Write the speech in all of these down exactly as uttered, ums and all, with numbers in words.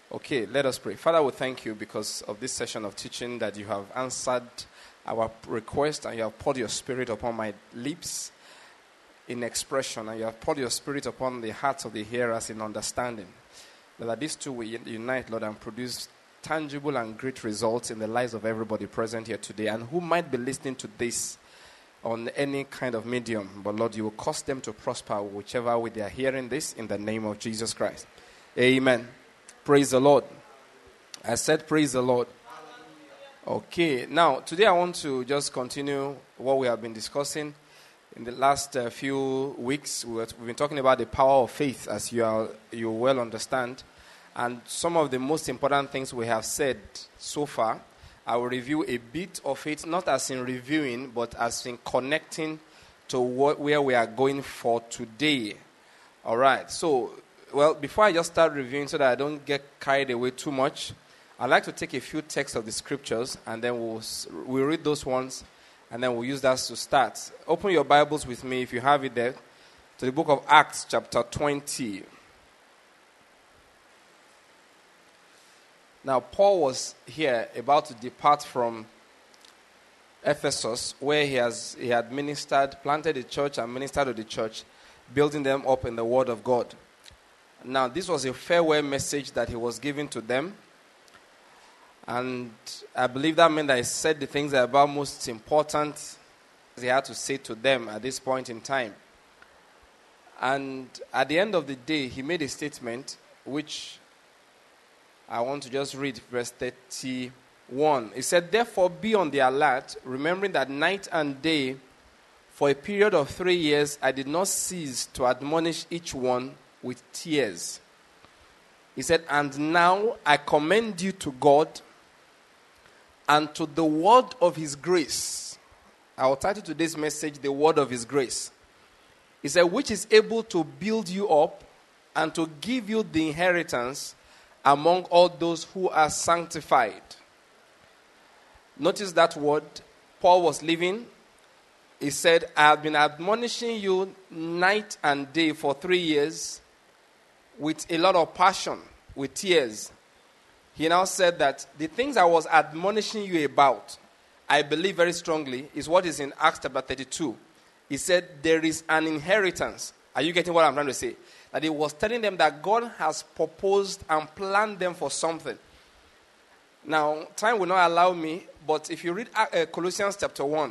Okay, let us pray. Father, we thank you because of this session of teaching that you have answered our request and you have poured your spirit upon my lips in expression and you have poured your spirit upon the hearts of the hearers in understanding. That these two will unite, Lord, and produce tangible and great results in the lives of everybody present here today and who might be listening to this on any kind of medium. But Lord, you will cause them to prosper whichever way they are hearing this in the name of Jesus Christ. Amen. Praise the Lord. I said praise the Lord. Okay, now today I want to just continue what we have been discussing in the last uh, few weeks. We have, we've been talking about the power of faith, as you are, you well understand. And some of the most important things we have said so far, I will review a bit of it, not as in reviewing, but as in connecting to what, where we are going for today. All right, so... Well, before I just start reviewing so that I don't get carried away too much, I'd like to take a few texts of the scriptures and then we'll, we'll read those ones and then we'll use that to start. Open your Bibles with me, if you have it there, to the book of Acts chapter twenty. Now, Paul was here about to depart from Ephesus, where he, has, he had ministered, planted a church and ministered to the church, building them up in the word of God. Now, this was a farewell message that he was giving to them. And I believe that meant that he said the things that are about most important he had to say to them at this point in time. And at the end of the day, he made a statement which I want to just read, verse thirty-one. He said, "Therefore be on the alert, remembering that night and day, for a period of three years, I did not cease to admonish each one with tears." He said, "And now I commend you to God and to the word of his grace." I will title today's message, "The Word of His Grace." He said, "which is able to build you up and to give you the inheritance among all those who are sanctified." Notice that word. Paul was living. He said, "I have been admonishing you night and day for three years with a lot of passion, with tears." He now said that the things I was admonishing you about, I believe very strongly, is what is in Acts chapter thirty-two. He said, there is an inheritance. Are you getting what I'm trying to say? That he was telling them that God has proposed and planned them for something. Now, time will not allow me, but if you read uh, Colossians chapter one,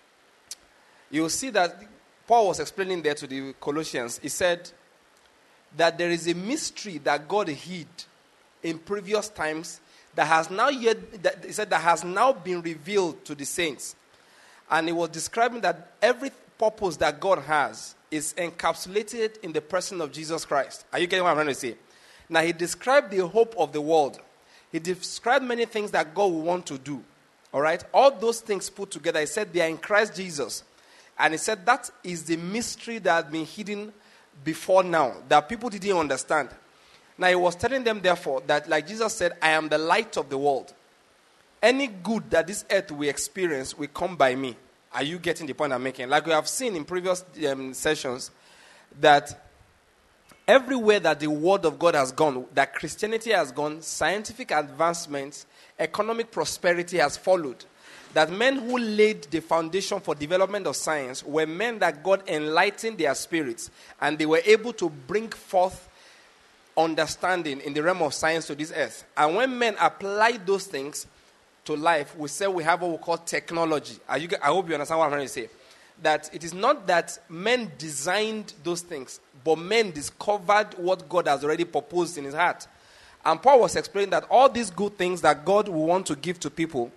you'll see that Paul was explaining there to the Colossians. He said that there is a mystery that God hid in previous times that has now yet, that, he said, that has now been revealed to the saints. And he was describing that every purpose that God has is encapsulated in the person of Jesus Christ. Are you getting what I'm trying to say? Now, he described the hope of the world. He described many things that God will want to do. All right? All those things put together, he said they are in Christ Jesus. And he said that is the mystery that has been hidden before now, that people didn't understand. Now, he was telling them, therefore, that like Jesus said, "I am the light of the world. Any good that this earth will experience will come by me." Are you getting the point I'm making? Like we have seen in previous um, sessions, that everywhere that the word of God has gone, that Christianity has gone, scientific advancements, economic prosperity has followed. That men who laid the foundation for development of science were men that God enlightened their spirits, and they were able to bring forth understanding in the realm of science to this earth. And when men applied those things to life, we say we have what we call technology. Are you, I hope you understand what I'm trying to say. That it is not that men designed those things, but men discovered what God has already proposed in his heart. And Paul was explaining that all these good things that God will want to give to people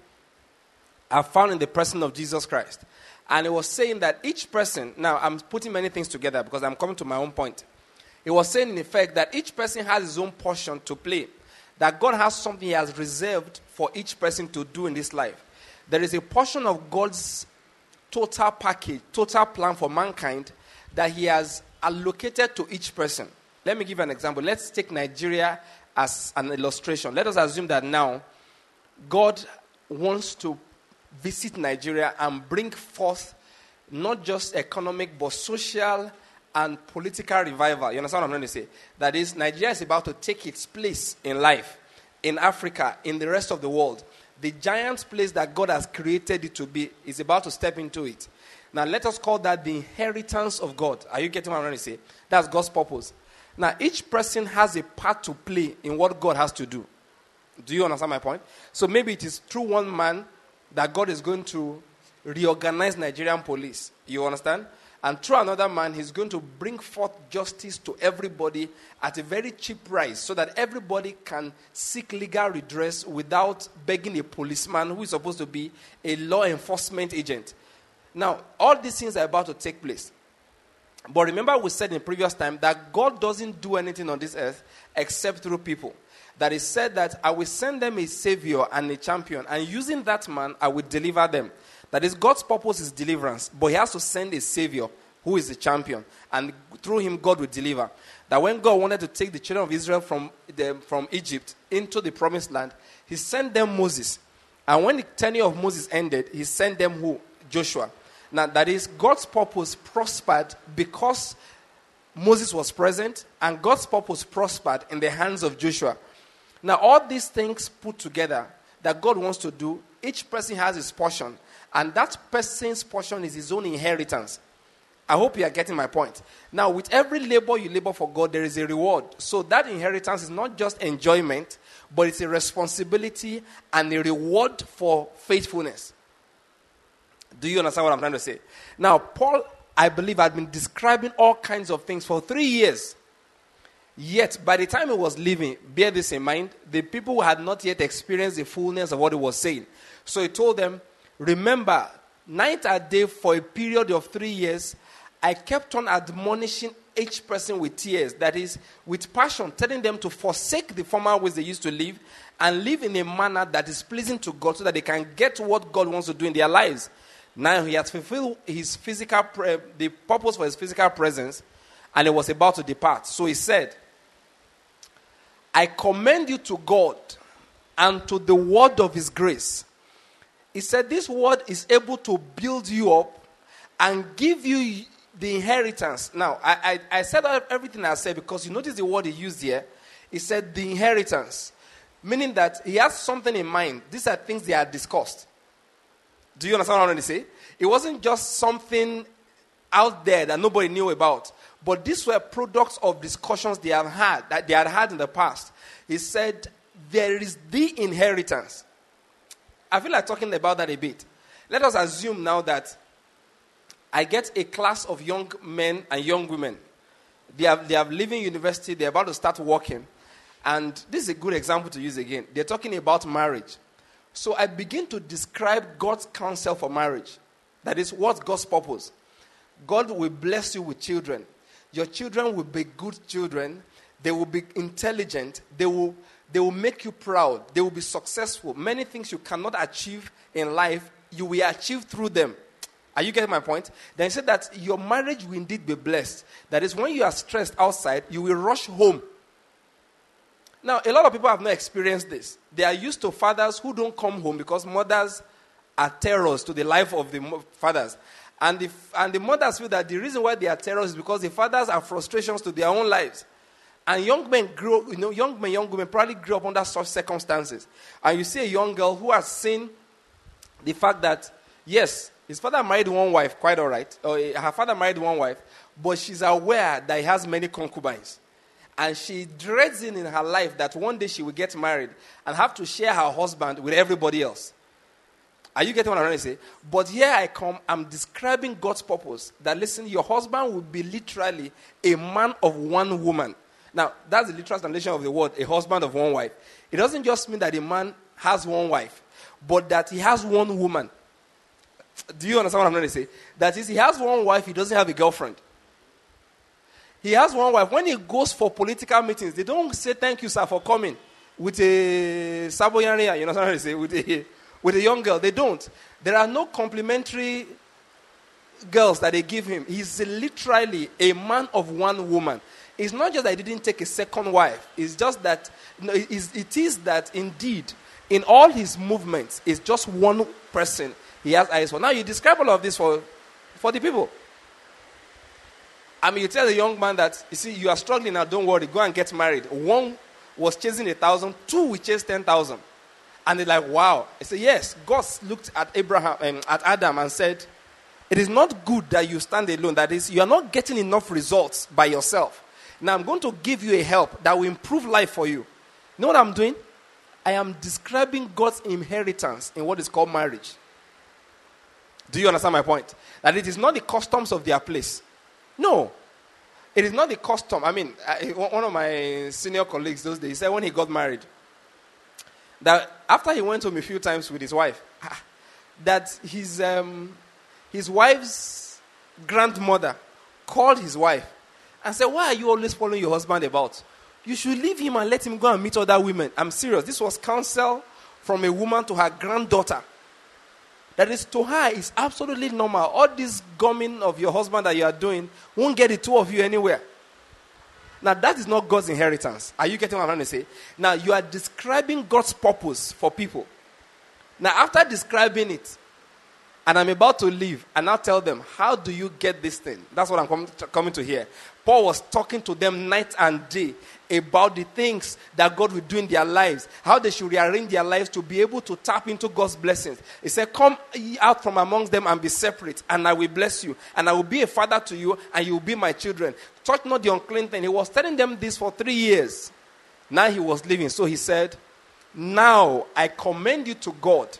are found in the person of Jesus Christ. And he was saying that each person, now I'm putting many things together because I'm coming to my own point. He was saying in effect that each person has his own portion to play. That God has something he has reserved for each person to do in this life. There is a portion of God's total package, total plan for mankind that he has allocated to each person. Let me give you an example. Let's take Nigeria as an illustration. Let us assume that now God wants to visit Nigeria and bring forth not just economic but social and political revival. You understand what I'm trying to say? That is, Nigeria is about to take its place in life. in Africa, in the rest of the world. The giant place that God has created it to be is about to step into it. Now, let us call that the inheritance of God. Are you getting what I'm trying to say? That's God's purpose. Now, each person has a part to play in what God has to do. Do you understand my point? So maybe it is through one man that God is going to reorganize Nigerian police. You understand? And through another man, he's going to bring forth justice to everybody at a very cheap price so that everybody can seek legal redress without begging a policeman who is supposed to be a law enforcement agent. Now, all these things are about to take place. But remember we said in previous time that God doesn't do anything on this earth except through people. That he said that I will send them a savior and a champion, and using that man, I will deliver them. That is, God's purpose is deliverance, but he has to send a savior who is the champion, and through him God will deliver. That when God wanted to take the children of Israel from, the, from Egypt into the promised land, he sent them Moses. And when the tenure of Moses ended, he sent them who? Joshua. Now, that is, God's purpose prospered because Moses was present, and God's purpose prospered in the hands of Joshua. Now, all these things put together that God wants to do, each person has his portion, and that person's portion is his own inheritance. I hope you are getting my point. Now, with every labor you labor for God, there is a reward. So that inheritance is not just enjoyment, but it's a responsibility and a reward for faithfulness. Do you understand what I'm trying to say? Now, Paul, I believe, had been describing all kinds of things for three years. Yet, by the time he was leaving, bear this in mind, the people had not yet experienced the fullness of what he was saying. So he told them, remember, night and day for a period of three years, I kept on admonishing each person with tears, that is, with passion, telling them to forsake the former ways they used to live and live in a manner that is pleasing to God so that they can get what God wants to do in their lives. Now he has fulfilled his physical, pre- the purpose for his physical presence, and he was about to depart. So he said, I commend you to God and to the word of his grace. He said this word is able to build you up and give you the inheritance. Now, I, I, I said everything I said because you notice the word he used here. He said the inheritance, meaning that he has something in mind. These are things they are discussed. Do you understand what I'm trying to say? It wasn't just something out there that nobody knew about, but these were products of discussions they have had, that they had had in the past. He said, there is the inheritance. I feel like talking about that a bit. Let us assume now that I get a class of young men and young women. They have, they have leaving university, they're about to start working. And this is a good example to use again. They're talking about marriage. So I begin to describe God's counsel for marriage. That is, what's God's purpose? God will bless you with children. Your children will be good children. They will be intelligent. They will, they will make you proud. They will be successful. Many things you cannot achieve in life, you will achieve through them. Are you getting my point? Then he said that your marriage will indeed be blessed. That is, when you are stressed outside, you will rush home. Now, a lot of people have not experienced this. They are used to fathers who don't come home because mothers are terrors to the life of the fathers. And the, and the mothers feel that the reason why they are terrors is because the fathers are frustrations to their own lives. And young men grow, you know, young men, young women probably grew up under such circumstances. And you see a young girl who has seen the fact that, yes, his father married one wife, quite all right. Or her father married one wife, but she's aware that he has many concubines. And she dreads in in her life that one day she will get married and have to share her husband with everybody else. Are you getting what I'm trying to say? But here I come, I'm describing God's purpose. That listen, your husband will be literally a man of one woman. Now, that's the literal translation of the word, a husband of one wife. It doesn't just mean that a man has one wife, but that he has one woman. Do you understand what I'm trying to say? That is, he has one wife, he doesn't have a girlfriend. He has one wife. When he goes for political meetings, they don't say, thank you, sir, for coming with a saboyanria, you know what I'm trying to say, with a, with a young girl. They don't. There are no complimentary girls that they give him. He's literally a man of one woman. It's not just that he didn't take a second wife. It's just that, no, it is, it is that indeed, in all his movements, it's just one person he has eyes for. Now, you describe all of this for, for the people. I mean, you tell the young man that, you see, you are struggling now, don't worry, go and get married. One, was chasing a thousand, two will chase ten thousand. And they're like, wow. I say, yes. God looked at Abraham, um, at Adam and said, it is not good that you stand alone. That is, you are not getting enough results by yourself. Now I'm going to give you a help that will improve life for you. You know what I'm doing? I am describing God's inheritance in what is called marriage. Do you understand my point? That it is not the customs of their place. No. It is not the custom. I mean, I, one of my senior colleagues those days, he said when he got married, that after he went home a few times with his wife, that his um, his wife's grandmother called his wife and said, why are you always following your husband about? You should leave him and let him go and meet other women. I'm serious. This was counsel from a woman to her granddaughter. That is, to her, it's absolutely normal. All this gumming of your husband that you are doing won't get the two of you anywhere. Now, that is not God's inheritance. Are you getting what I'm trying to say? Now, you are describing God's purpose for people. Now, after describing it, and I'm about to leave, and now tell them, how do you get this thing? That's what I'm com- coming to hear. Paul was talking to them night and day about the things that God will do in their lives, how they should rearrange their lives to be able to tap into God's blessings. He said, come ye out from amongst them and be separate, and I will bless you, and I will be a father to you, and you will be my children. Touch not the unclean thing. He was telling them this for three years. Now he was leaving. So he said, now I commend you to God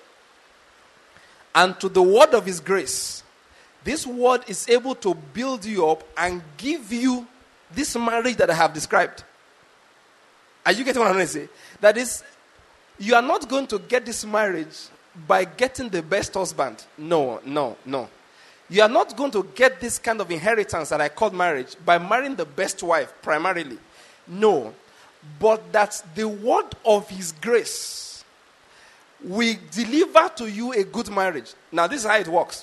and to the word of his grace. This word is able to build you up and give you this marriage that I have described. Are you getting what I'm trying to say? That is, you are not going to get this marriage by getting the best husband. No, no, no. You are not going to get this kind of inheritance that I call marriage by marrying the best wife, primarily. No. But that the word of his grace will deliver to you a good marriage. Now, this is how it works.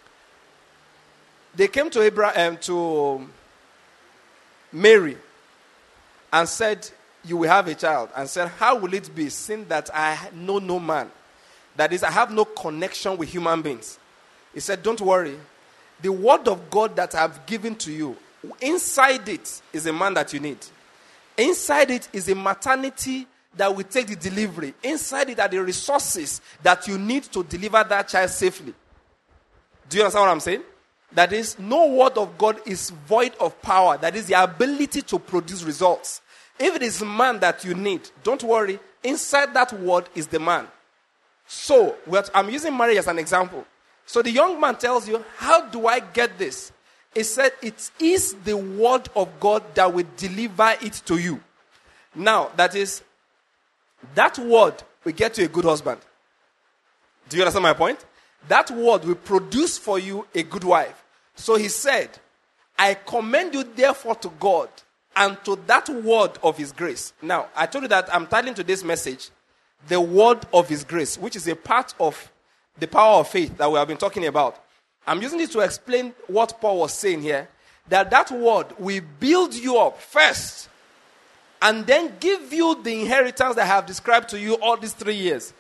They came to Abraham, to Mary, and said, you will have a child. And said, how will it be, seeing that I know no man? That is, I have no connection with human beings. He said, don't worry. The word of God that I have given to you, inside it is a man that you need. Inside it is a maternity that will take the delivery. Inside it are the resources that you need to deliver that child safely. Do you understand what I'm saying? That is, no word of God is void of power. That is the ability to produce results. If it is man that you need, don't worry. Inside that word is the man. So, I'm using marriage as an example. So the young man tells you, how do I get this? He said, it is the word of God that will deliver it to you. Now, that is, that word will get you a good husband. Do you understand my point? That word will produce for you a good wife. So he said, I commend you therefore to God and to that word of his grace. Now, I told you that I'm titling to this message, the word of his grace, which is a part of the power of faith that we have been talking about. I'm using it to explain what Paul was saying here, that that word will build you up first and then give you the inheritance that I have described to you all these three years.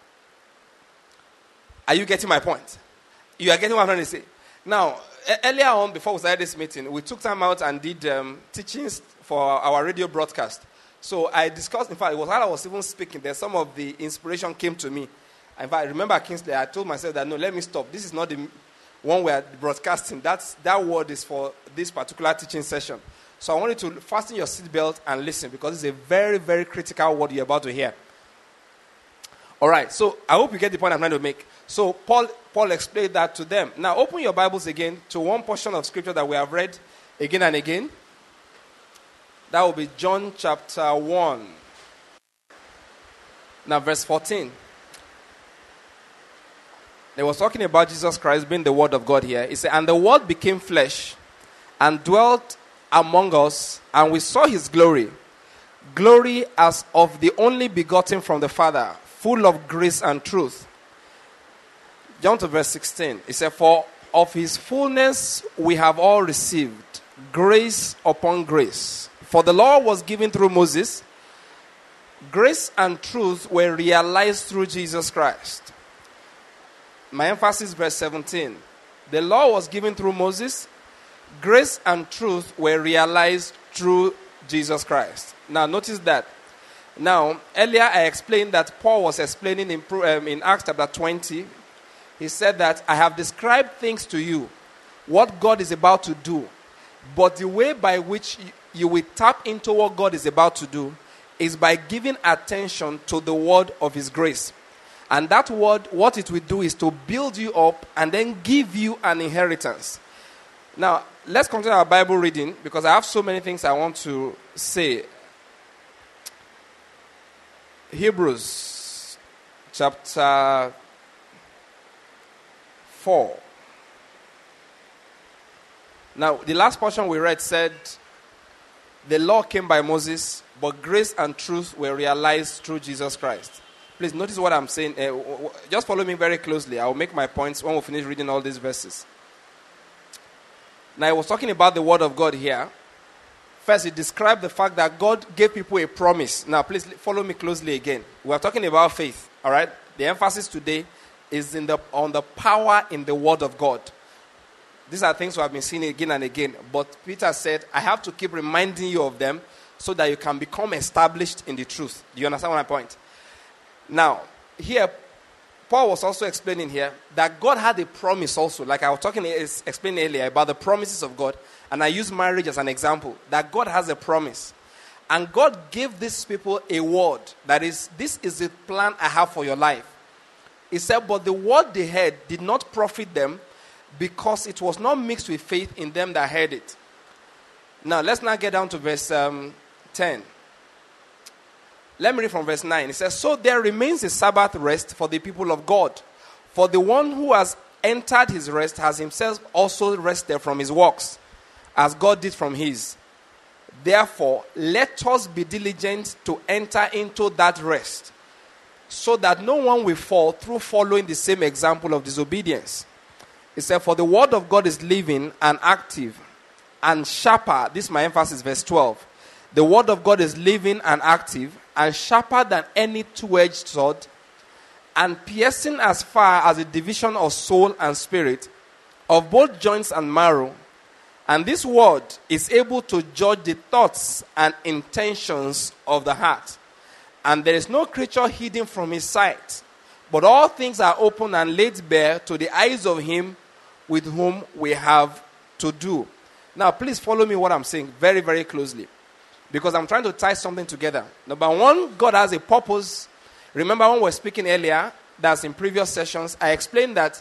Are you getting my point? You are getting what I'm trying to say? Now, earlier on, before we started this meeting, we took time out and did um, teachings for our radio broadcast. So I discussed, in fact, it was while I was even speaking that some of the inspiration came to me. In fact, I remember Kingsley, I told myself that, no, let me stop. This is not the one we are broadcasting. That's, that word is for this particular teaching session. So I want you to fasten your seatbelt and listen, because it's a very, very critical word you're about to hear. All right, so I hope you get the point I'm trying to make. So Paul, Paul explained that to them. Now open your Bibles again to one portion of scripture that we have read again and again. That will be John chapter one. Now verse fourteen. They was talking about Jesus Christ being the word of God here. He said, and the word became flesh and dwelt among us, and we saw his glory. Glory as of the only begotten from the Father, full of grace and truth. Down to verse sixteen. It said, for of his fullness we have all received grace upon grace. For the law was given through Moses. Grace and truth were realized through Jesus Christ. My emphasis, verse seventeen. The law was given through Moses. Grace and truth were realized through Jesus Christ. Now notice that Now, earlier I explained that Paul was explaining in, um, in Acts chapter twenty. He said that I have described things to you, what God is about to do. But the way by which you, you will tap into what God is about to do is by giving attention to the word of his grace. And that word, what it will do is to build you up and then give you an inheritance. Now, let's continue our Bible reading because I have so many things I want to say. Hebrews chapter four. Now, the last portion we read said, the law came by Moses, but grace and truth were realized through Jesus Christ. Please notice what I'm saying. Uh, just follow me very closely. I will make my points when we finish reading all these verses. Now, I was talking about the word of God here. First, it described the fact that God gave people a promise. Now, please follow me closely again. We are talking about faith, all right? The emphasis today is in the on the power in the word of God. These are things we have been seeing again and again. But Peter said, I have to keep reminding you of them so that you can become established in the truth. Do you understand my point? Now, here, Paul was also explaining here that God had a promise also. Like I was talking, explaining earlier about the promises of God. And I use marriage as an example. That God has a promise. And God gave these people a word. That is, this is the plan I have for your life. He said, but the word they heard did not profit them because it was not mixed with faith in them that heard it. Now, let's now get down to verse um, ten. Let me read from verse nine. It says, so there remains a Sabbath rest for the people of God. For the one who has entered his rest has himself also rested from his works, as God did from his. Therefore, let us be diligent to enter into that rest, so that no one will fall through following the same example of disobedience. It said, for the word of God is living and active and sharper. This is my emphasis, verse twelve. The word of God is living and active and sharper than any two-edged sword, and piercing as far as the division of soul and spirit, of both joints and marrow. And this word is able to judge the thoughts and intentions of the heart. And there is no creature hidden from his sight, but all things are open and laid bare to the eyes of him with whom we have to do. Now, please follow me what I'm saying very, very closely, because I'm trying to tie something together. Number one, God has a purpose. Remember when we were speaking earlier, that's in previous sessions, I explained that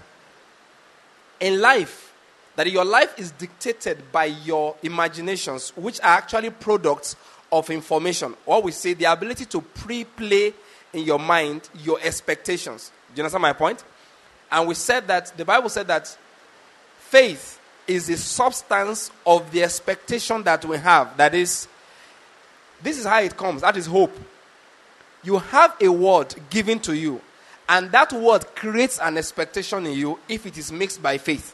in life, that your life is dictated by your imaginations, which are actually products of information. Or we say the ability to pre-play in your mind your expectations. Do you understand my point? And we said that, the Bible said that faith is the substance of the expectation that we have. That is, this is how it comes. That is hope. You have a word given to you, and that word creates an expectation in you if it is mixed by faith.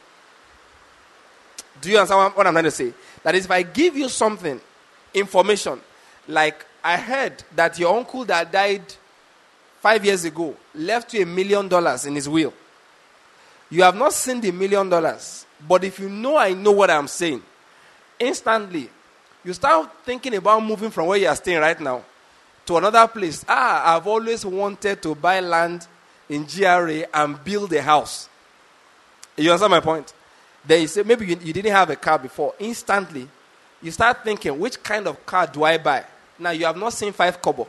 Do you understand what I'm trying to say? That is, if I give you something, information, like I heard that your uncle that died five years ago left you a million dollars in his will. You have not seen the million dollars, but if you know I know what I'm saying, instantly, you start thinking about moving from where you are staying right now to another place. Ah, I've always wanted to buy land in G R A and build a house. You understand my point? Then you say, maybe you, you didn't have a car before. Instantly, you start thinking, which kind of car do I buy? Now, you have not seen five kobo.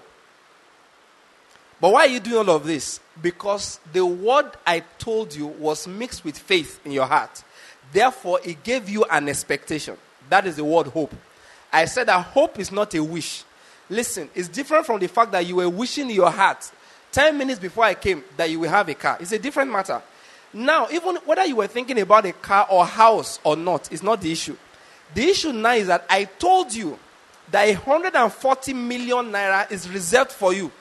But why are you doing all of this? Because the word I told you was mixed with faith in your heart. Therefore, it gave you an expectation. That is the word hope. I said that hope is not a wish. Listen, it's different from the fact that you were wishing in your heart ten minutes before I came that you will have a car. It's a different matter. Now, even whether you were thinking about a car or house or not, is not the issue. The issue now is that I told you that one hundred forty million naira is reserved for you.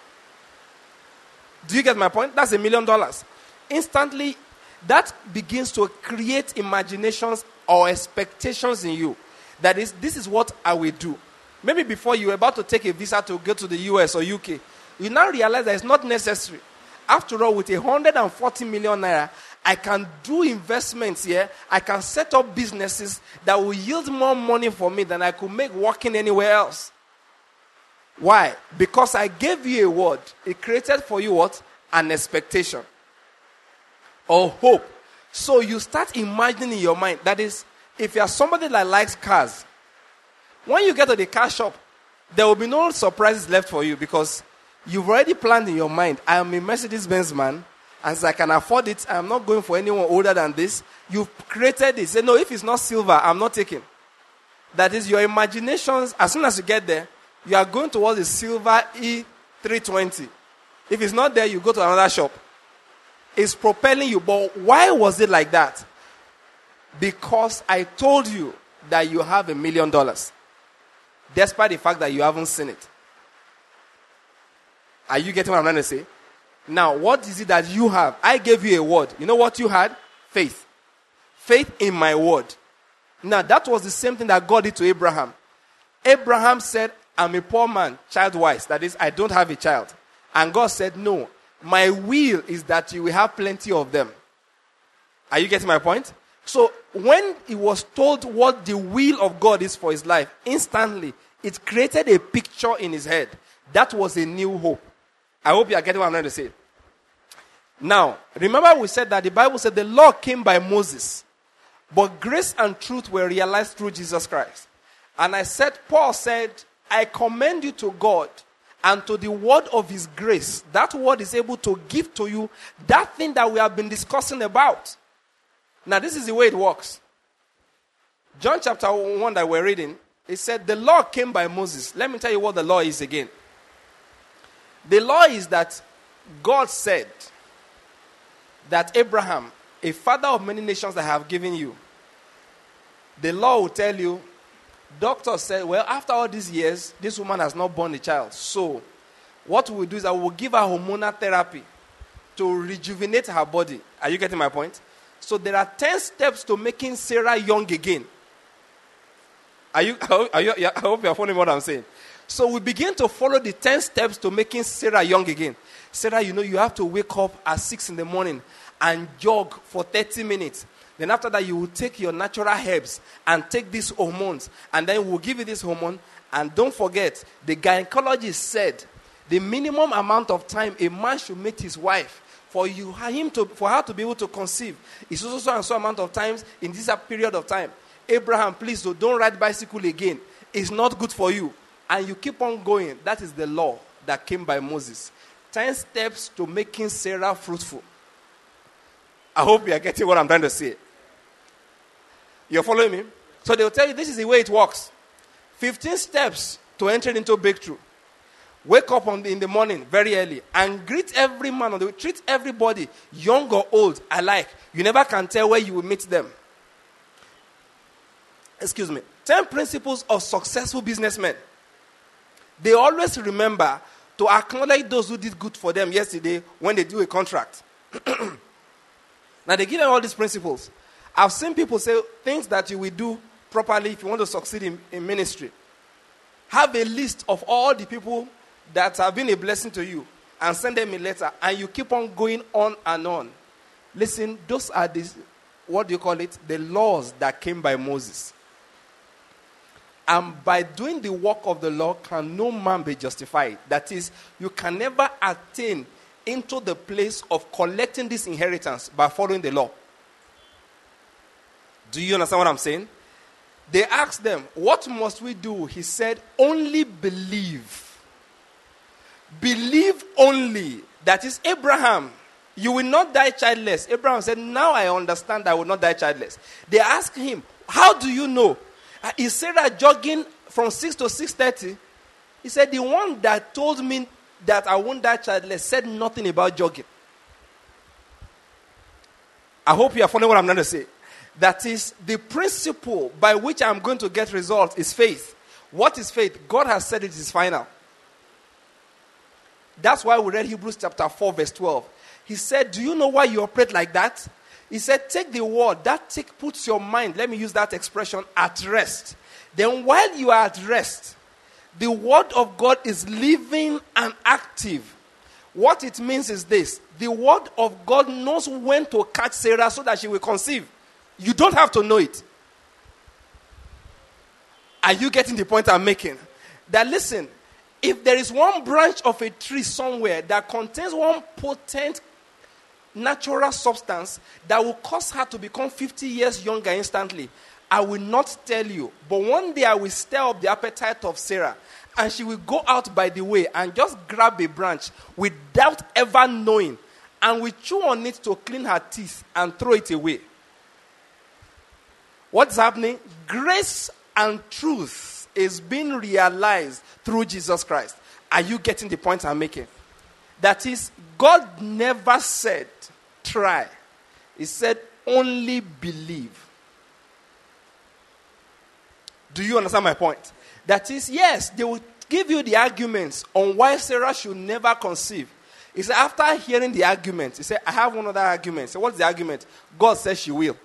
Do you get my point? That's a million dollars. Instantly, that begins to create imaginations or expectations in you. That is, this is what I will do. Maybe before you were about to take a visa to go to the U S or U K, you now realize that it's not necessary. After all, with one hundred forty million naira, I can do investments here. I can set up businesses that will yield more money for me than I could make working anywhere else. Why? Because I gave you a word. It created for you what? An expectation or hope. So you start imagining in your mind. That is, if you are somebody that likes cars, when you get to the car shop, there will be no surprises left for you because you've already planned in your mind. I am a Mercedes-Benz man, and so I can afford it. I am not going for anyone older than this. You've created it. Say, no, if it's not silver, I'm not taking. That is your imaginations. As soon as you get there, you are going towards the silver E three twenty. If it's not there, you go to another shop. It's propelling you. But why was it like that? Because I told you that you have a million dollars. Despite the fact that you haven't seen it. Are you getting what I'm trying to say? Now, what is it that you have? I gave you a word. You know what you had? Faith. Faith in my word. Now, that was the same thing that God did to Abraham. Abraham said, I'm a poor man, child-wise. That is, I don't have a child. And God said, no, my will is that you will have plenty of them. Are you getting my point? So, when he was told what the will of God is for his life, instantly, it created a picture in his head. That was a new hope. I hope you are getting what I'm trying to say. Now, remember we said that the Bible said the law came by Moses, but grace and truth were realized through Jesus Christ. And I said, Paul said, I commend you to God and to the word of his grace. That word is able to give to you that thing that we have been discussing about. Now, this is the way it works. John chapter one that we're reading, it said the law came by Moses. Let me tell you what the law is again. The law is that God said that Abraham, a father of many nations that I have given you, the law will tell you, doctor said, well, after all these years, this woman has not born a child. So, what we will do is that we will give her hormonal therapy to rejuvenate her body. Are you getting my point? So, there are ten steps to making Sarah young again. Are you, are you, I hope you are following what I'm saying. So we begin to follow the ten steps to making Sarah young again. Sarah, you know, you have to wake up at six in the morning and jog for thirty minutes. Then after that, you will take your natural herbs and take these hormones. And then we'll give you this hormone. And don't forget, the gynecologist said the minimum amount of time a man should meet his wife for you, him to, for her to be able to conceive is also so and so amount of times in this period of time. Abraham, please do, don't ride bicycle again. It's not good for you. And you keep on going. That is the law that came by Moses. Ten steps to making Sarah fruitful. I hope you are getting what I'm trying to say. You're following me? So they'll tell you this is the way it works. Fifteen steps to entering into breakthrough. Wake up on the, in the morning very early and greet every man on the way. Treat everybody, young or old, alike. You never can tell where you will meet them. Excuse me. Ten principles of successful businessmen. They always remember to acknowledge those who did good for them yesterday when they do a contract. Now, they give them all these principles. I've seen people say things that you will do properly if you want to succeed in, in ministry. Have a list of all the people that have been a blessing to you and send them a letter, and you keep on going on and on. Listen, those are the, what do you call it? The laws that came by Moses. And by doing the work of the law, can no man be justified. That is, you can never attain into the place of collecting this inheritance by following the law. Do you understand what I'm saying? They asked them, what must we do? He said, only believe. Believe only. That is, Abraham, you will not die childless. Abraham said, now I understand I will not die childless. They asked him, how do you know? Is Sarah jogging from six to six thirty? He said, the one that told me that I won't die childless said nothing about jogging. I hope you are following what I'm going to say. That is, the principle by which I'm going to get results is faith. What is faith? God has said it is final. That's why we read Hebrews chapter four verse twelve. He said, do you know why you operate like that? He said, take the word. That take, puts your mind, let me use that expression, at rest. Then while you are at rest, the word of God is living and active. What it means is this. The word of God knows when to catch Sarah so that she will conceive. You don't have to know it. Are you getting the point I'm making? That listen, if there is one branch of a tree somewhere that contains one potent natural substance that will cause her to become fifty years younger instantly, I will not tell you. But one day I will stir up the appetite of Sarah, and she will go out by the way and just grab a branch without ever knowing, and will chew on it to clean her teeth and throw it away. What's happening? Grace and truth is being realized through Jesus Christ. Are you getting the point I'm making? That is, God never said, try. He said, only believe. Do you understand my point? That is, yes, they will give you the arguments on why Sarah should never conceive. He said, after hearing the argument, he said, I have one other argument. So what's the argument? God says she will.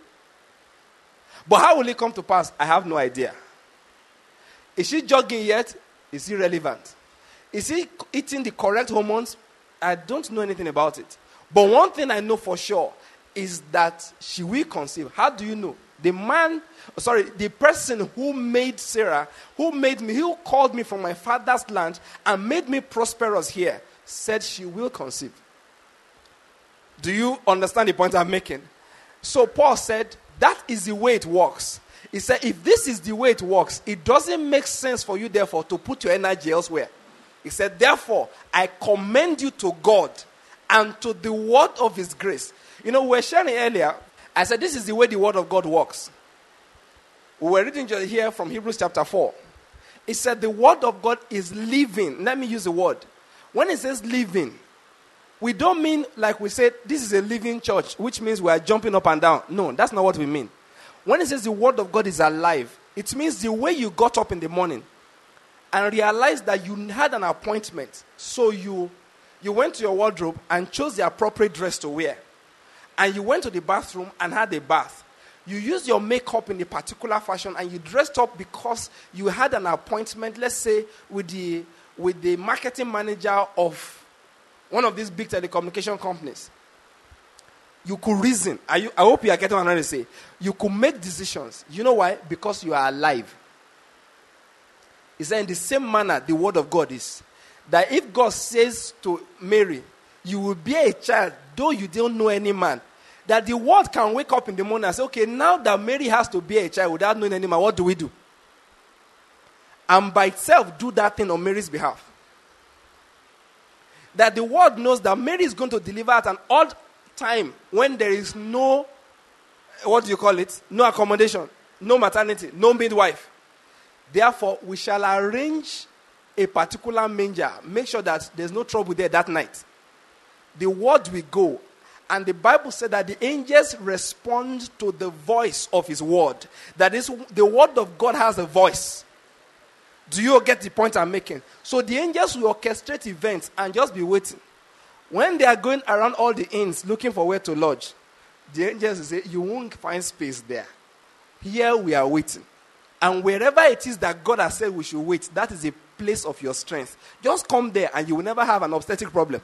But how will it come to pass? I have no idea. Is she jogging yet? Is irrelevant. Is he eating the correct hormones? I don't know anything about it. But one thing I know for sure is that she will conceive. How do you know? The man, sorry, the person who made Sarah, who made me, who called me from my father's land and made me prosperous here, said she will conceive. Do you understand the point I'm making? So Paul said, that is the way it works. He said, if this is the way it works, it doesn't make sense for you, therefore, to put your energy elsewhere. He said, therefore, I commend you to God and to the word of his grace. You know, we were sharing earlier, I said, this is the way the word of God works. We were reading here from Hebrews chapter four. It said, the word of God is living. Let me use the word. When it says living, we don't mean like we said, this is a living church, which means we are jumping up and down. No, that's not what we mean. When it says the word of God is alive, it means the way you got up in the morning and realized that you had an appointment. So you, you went to your wardrobe and chose the appropriate dress to wear. And you went to the bathroom and had a bath. You used your makeup in a particular fashion and you dressed up because you had an appointment, let's say, with the, with the marketing manager of one of these big telecommunication companies. You could reason. Are you, I hope you are getting what I'm trying to say. You could make decisions. You know why? Because you are alive. It's in the same manner the word of God is. That if God says to Mary, you will be a child, though you don't know any man. That the word can wake up in the morning and say, okay, now that Mary has to be a child without knowing any man, what do we do? And by itself, do that thing on Mary's behalf. That the word knows that Mary is going to deliver at an odd time when there is no, what do you call it? No accommodation, no maternity, no midwife. Therefore, we shall arrange a particular manger. Make sure that there's no trouble there that night. The word will go. And the Bible said that the angels respond to the voice of his word. That is, the word of God has a voice. Do you get the point I'm making? So the angels will orchestrate events and just be waiting. When they are going around all the inns looking for where to lodge, the angels will say, you won't find space there. Here we are waiting. And wherever it is that God has said we should wait, that is a place of your strength. Just come there and you will never have an obstetric problem.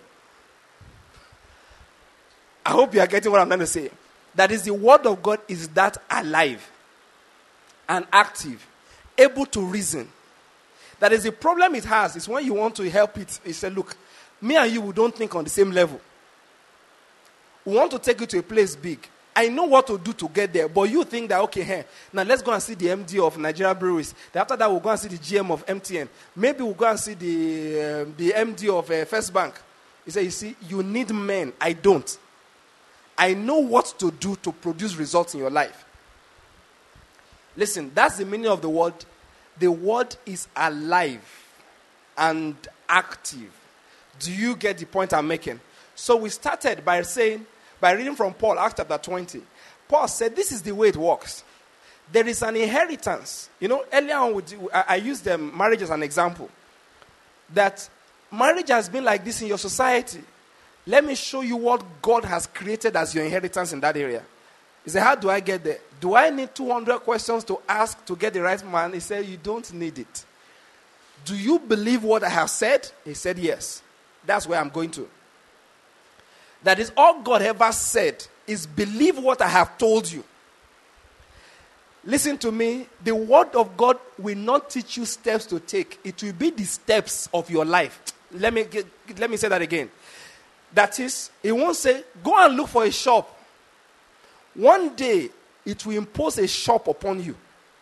I hope you are getting what I'm trying to say. That is, the word of God is that alive and active, able to reason. That is, the problem it has is when you want to help it, you say, look, me and you, we don't think on the same level. We want to take you to a place big. I know what to do to get there, but you think that, okay, hey, now let's go and see the M D of Nigeria Breweries. Then after that, we'll go and see the G M of M T N. Maybe we'll go and see the, uh, the M D of uh, First Bank. He said, you see, you need men. I don't. I know what to do to produce results in your life. Listen, that's the meaning of the word. The word is alive and active. Do you get the point I'm making? So we started by saying, by reading from Paul, Acts chapter twenty. Paul said, this is the way it works. There is an inheritance. You know, earlier on, I, I used um, marriage as an example. That marriage has been like this in your society. Let me show you what God has created as your inheritance in that area. He said, how do I get there? Do I need two hundred questions to ask to get the right man? He said, you don't need it. Do you believe what I have said? He said, yes. That's where I'm going to. That is all God ever said is believe what I have told you. Listen to me. The word of God will not teach you steps to take. It will be the steps of your life. Let me get, let me say that again. That is, it won't say, go and look for a shop. One day, it will impose a shop upon you.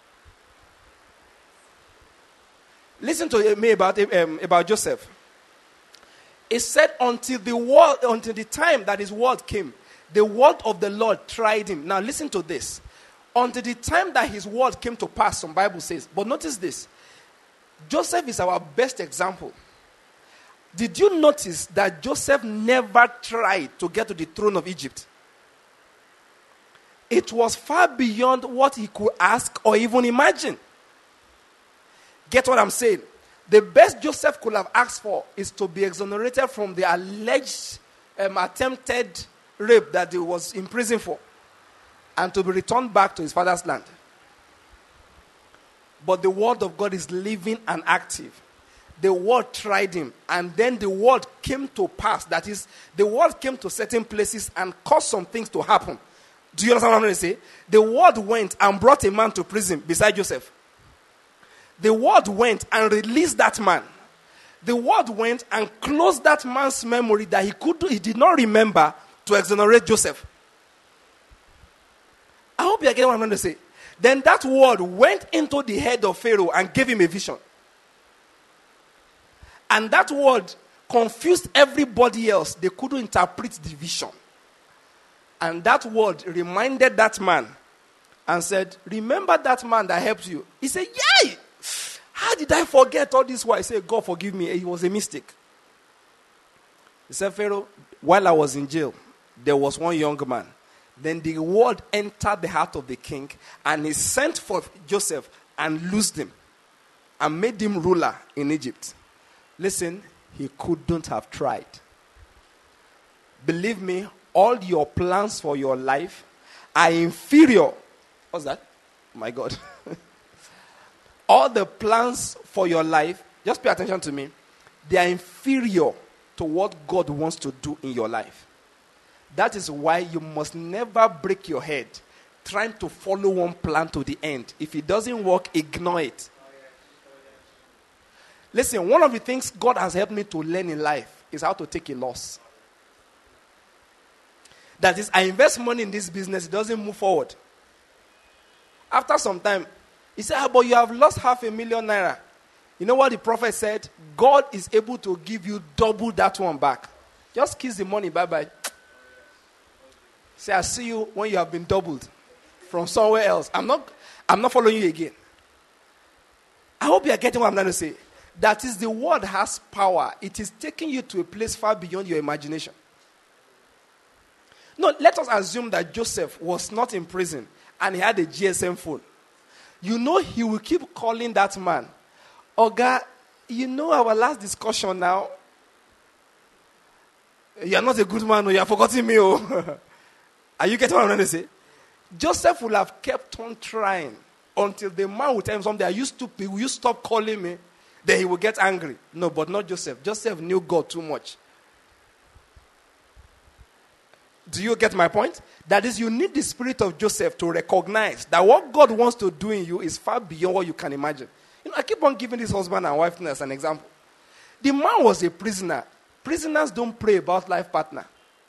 Listen to me about, um, about Joseph. It said until the word, until the time that his word came, the word of the Lord tried him. Now listen to this. Until the time that his word came to pass, some Bible says. But notice this. Joseph is our best example. Did you notice that Joseph never tried to get to the throne of Egypt? It was far beyond what he could ask or even imagine. Get what I'm saying? The best Joseph could have asked for is to be exonerated from the alleged um, attempted rape that he was in prison for, and to be returned back to his father's land. But the word of God is living and active. The word tried him, and then the word came to pass. That is, the word came to certain places and caused some things to happen. Do you understand what I'm going to say? The word went and brought a man to prison beside Joseph. The word went and released that man. The word went and closed that man's memory that he could he did not remember to exonerate Joseph. I hope you are getting what I'm going to say. Then that word went into the head of Pharaoh and gave him a vision. And that word confused everybody else. They couldn't interpret the vision. And that word reminded that man and said, remember that man that helped you? He said, yay! How did I forget all this while? He said, God forgive me. It was a mistake. He said, Pharaoh, while I was in jail, there was one young man. Then the word entered the heart of the king, and he sent for Joseph and loosed him and made him ruler in Egypt. Listen, he couldn't have tried. Believe me, all your plans for your life are inferior. What's that? My God. All the plans for your life, just pay attention to me, they are inferior to what God wants to do in your life. That is why you must never break your head trying to follow one plan to the end. If it doesn't work, ignore it. Listen, one of the things God has helped me to learn in life is how to take a loss. That is, I invest money in this business, it doesn't move forward. After some time, he said, ah, but you have lost half a million naira. You know what the prophet said? God is able to give you double that one back. Just kiss the money, bye-bye. Say, I'll see you when you have been doubled from somewhere else. I'm not, I'm not following you again. I hope you are getting what I'm trying to say. That is, the word has power. It is taking you to a place far beyond your imagination. No, let us assume that Joseph was not in prison and he had a G S M phone. You know he will keep calling that man. Oga, you know our last discussion now. You are not a good man, or you have forgotten me. Oh. Are you getting what I'm trying to say? Joseph will have kept on trying until the man will tell him something. Are you stupid? Will you stop calling me? Then he will get angry. No, but not Joseph. Joseph knew God too much. Do you get my point? That is, you need the spirit of Joseph to recognize that what God wants to do in you is far beyond what you can imagine. You know, I keep on giving this husband and wife as an example. The man was a prisoner. Prisoners don't pray about life partner.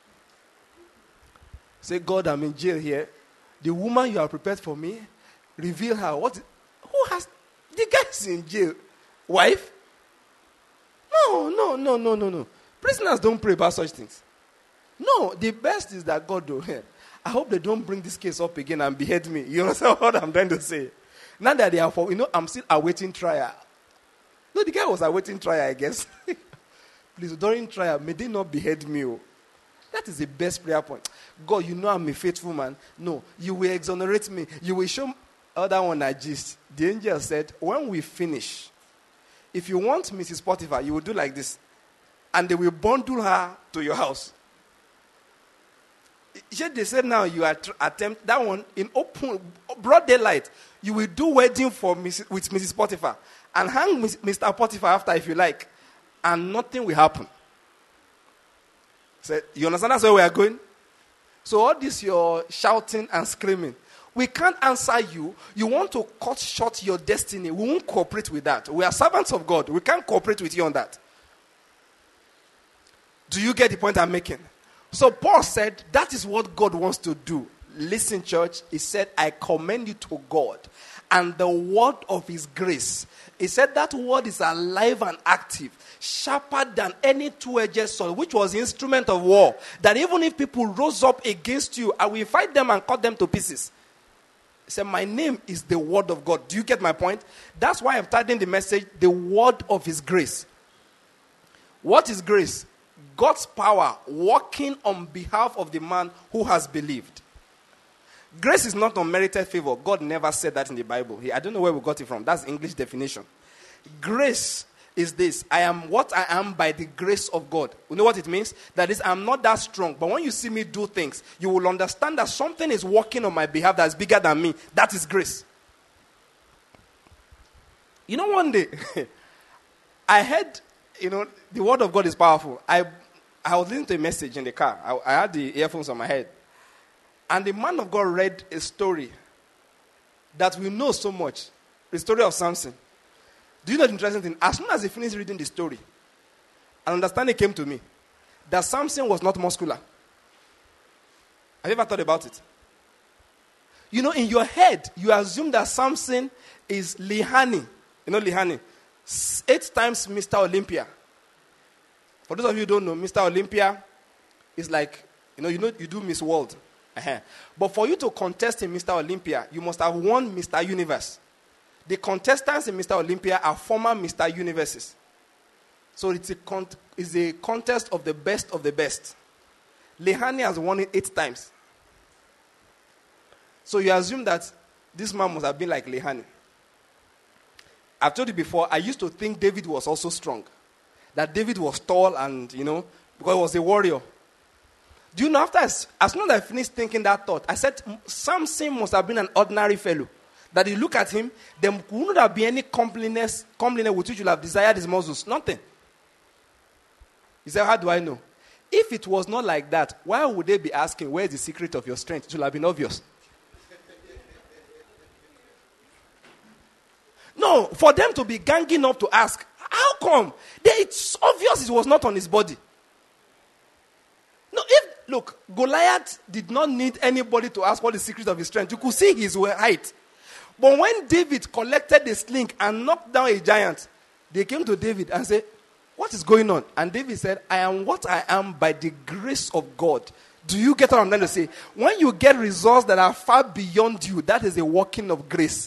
Say, God, I'm in jail here. The woman you have prepared for me, reveal her. What? Who has? The guy's in jail. Wife? No, no, no, no, no, no. Prisoners don't pray about such things. No, the best is that God do. I hope they don't bring this case up again and behead me. You understand what I'm trying to say? Now that they are for, you know, I'm still awaiting trial. No, the guy was awaiting trial, I guess. Please, during trial, may they not behead me. Oh. That is the best prayer point. God, you know I'm a faithful man. No, you will exonerate me. You will show other one I gist. The angel said, when we finish, if you want Missus Potiphar, you will do like this. And they will bundle her to your house. They said now you are attempt that one in open, broad daylight. You will do wedding for Missus with Missus Potiphar and hang Mister Potiphar after if you like, and nothing will happen. Said, you understand that's where we are going? So all this you're shouting and screaming. We can't answer you. You want to cut short your destiny. We won't cooperate with that. We are servants of God. We can't cooperate with you on that. Do you get the point I'm making? So Paul said, that is what God wants to do. Listen, church. He said, I commend you to God and the word of his grace. He said that word is alive and active, sharper than any two-edged sword, which was the instrument of war. That even if people rose up against you, I will fight them and cut them to pieces. He said, my name is the word of God. Do you get my point? That's why I'm titled the message, the word of his grace. What is grace? God's power working on behalf of the man who has believed. Grace is not unmerited favor. God never said that in the Bible. I don't know where we got it from. That's English definition. Grace is this. I am what I am by the grace of God. You know what it means? That is, I'm not that strong. But when you see me do things, you will understand that something is working on my behalf that's bigger than me. That is grace. You know, one day, I heard, you know, the word of God is powerful. I, I was listening to a message in the car. I, I had the earphones on my head. And the man of God read a story that we know so much. The story of Samson. Do you know the interesting thing? As soon as he finished reading the story, an understanding came to me that Samson was not muscular. Have you ever thought about it? You know, in your head, you assume that Samson is Lihani. You know Lihani? Eight times Mister Olympia. For those of you who don't know, Mister Olympia is like, you know, you know, you do Miss World. Uh-huh. But for you to contest in Mister Olympia, you must have won Mister Universe. The contestants in Mister Olympia are former Mister Universes. So it's a, con- it's a contest of the best of the best. Lehani has won it eight times. So you assume that this man must have been like Lehani. I've told you before, I used to think David was also strong. That David was tall and, you know, because he was a warrior. Do you know, after, as, as soon as I finished thinking that thought, I said, Samson must have been an ordinary fellow. That you look at him, there wouldn't have been any comeliness, comeliness with which you have desired his muscles. Nothing. He said, how do I know? If it was not like that, why would they be asking, where is the secret of your strength? It should have been obvious. No, for them to be ganging up to ask, how come? They, it's obvious it was not on his body. No, if, look, Goliath did not need anybody to ask what the secret of his strength. You could see his height. But when David collected the sling and knocked down a giant, they came to David and said, what is going on? And David said, I am what I am by the grace of God. Do you get what I'm trying to say? When you get results that are far beyond you, that is a working of grace.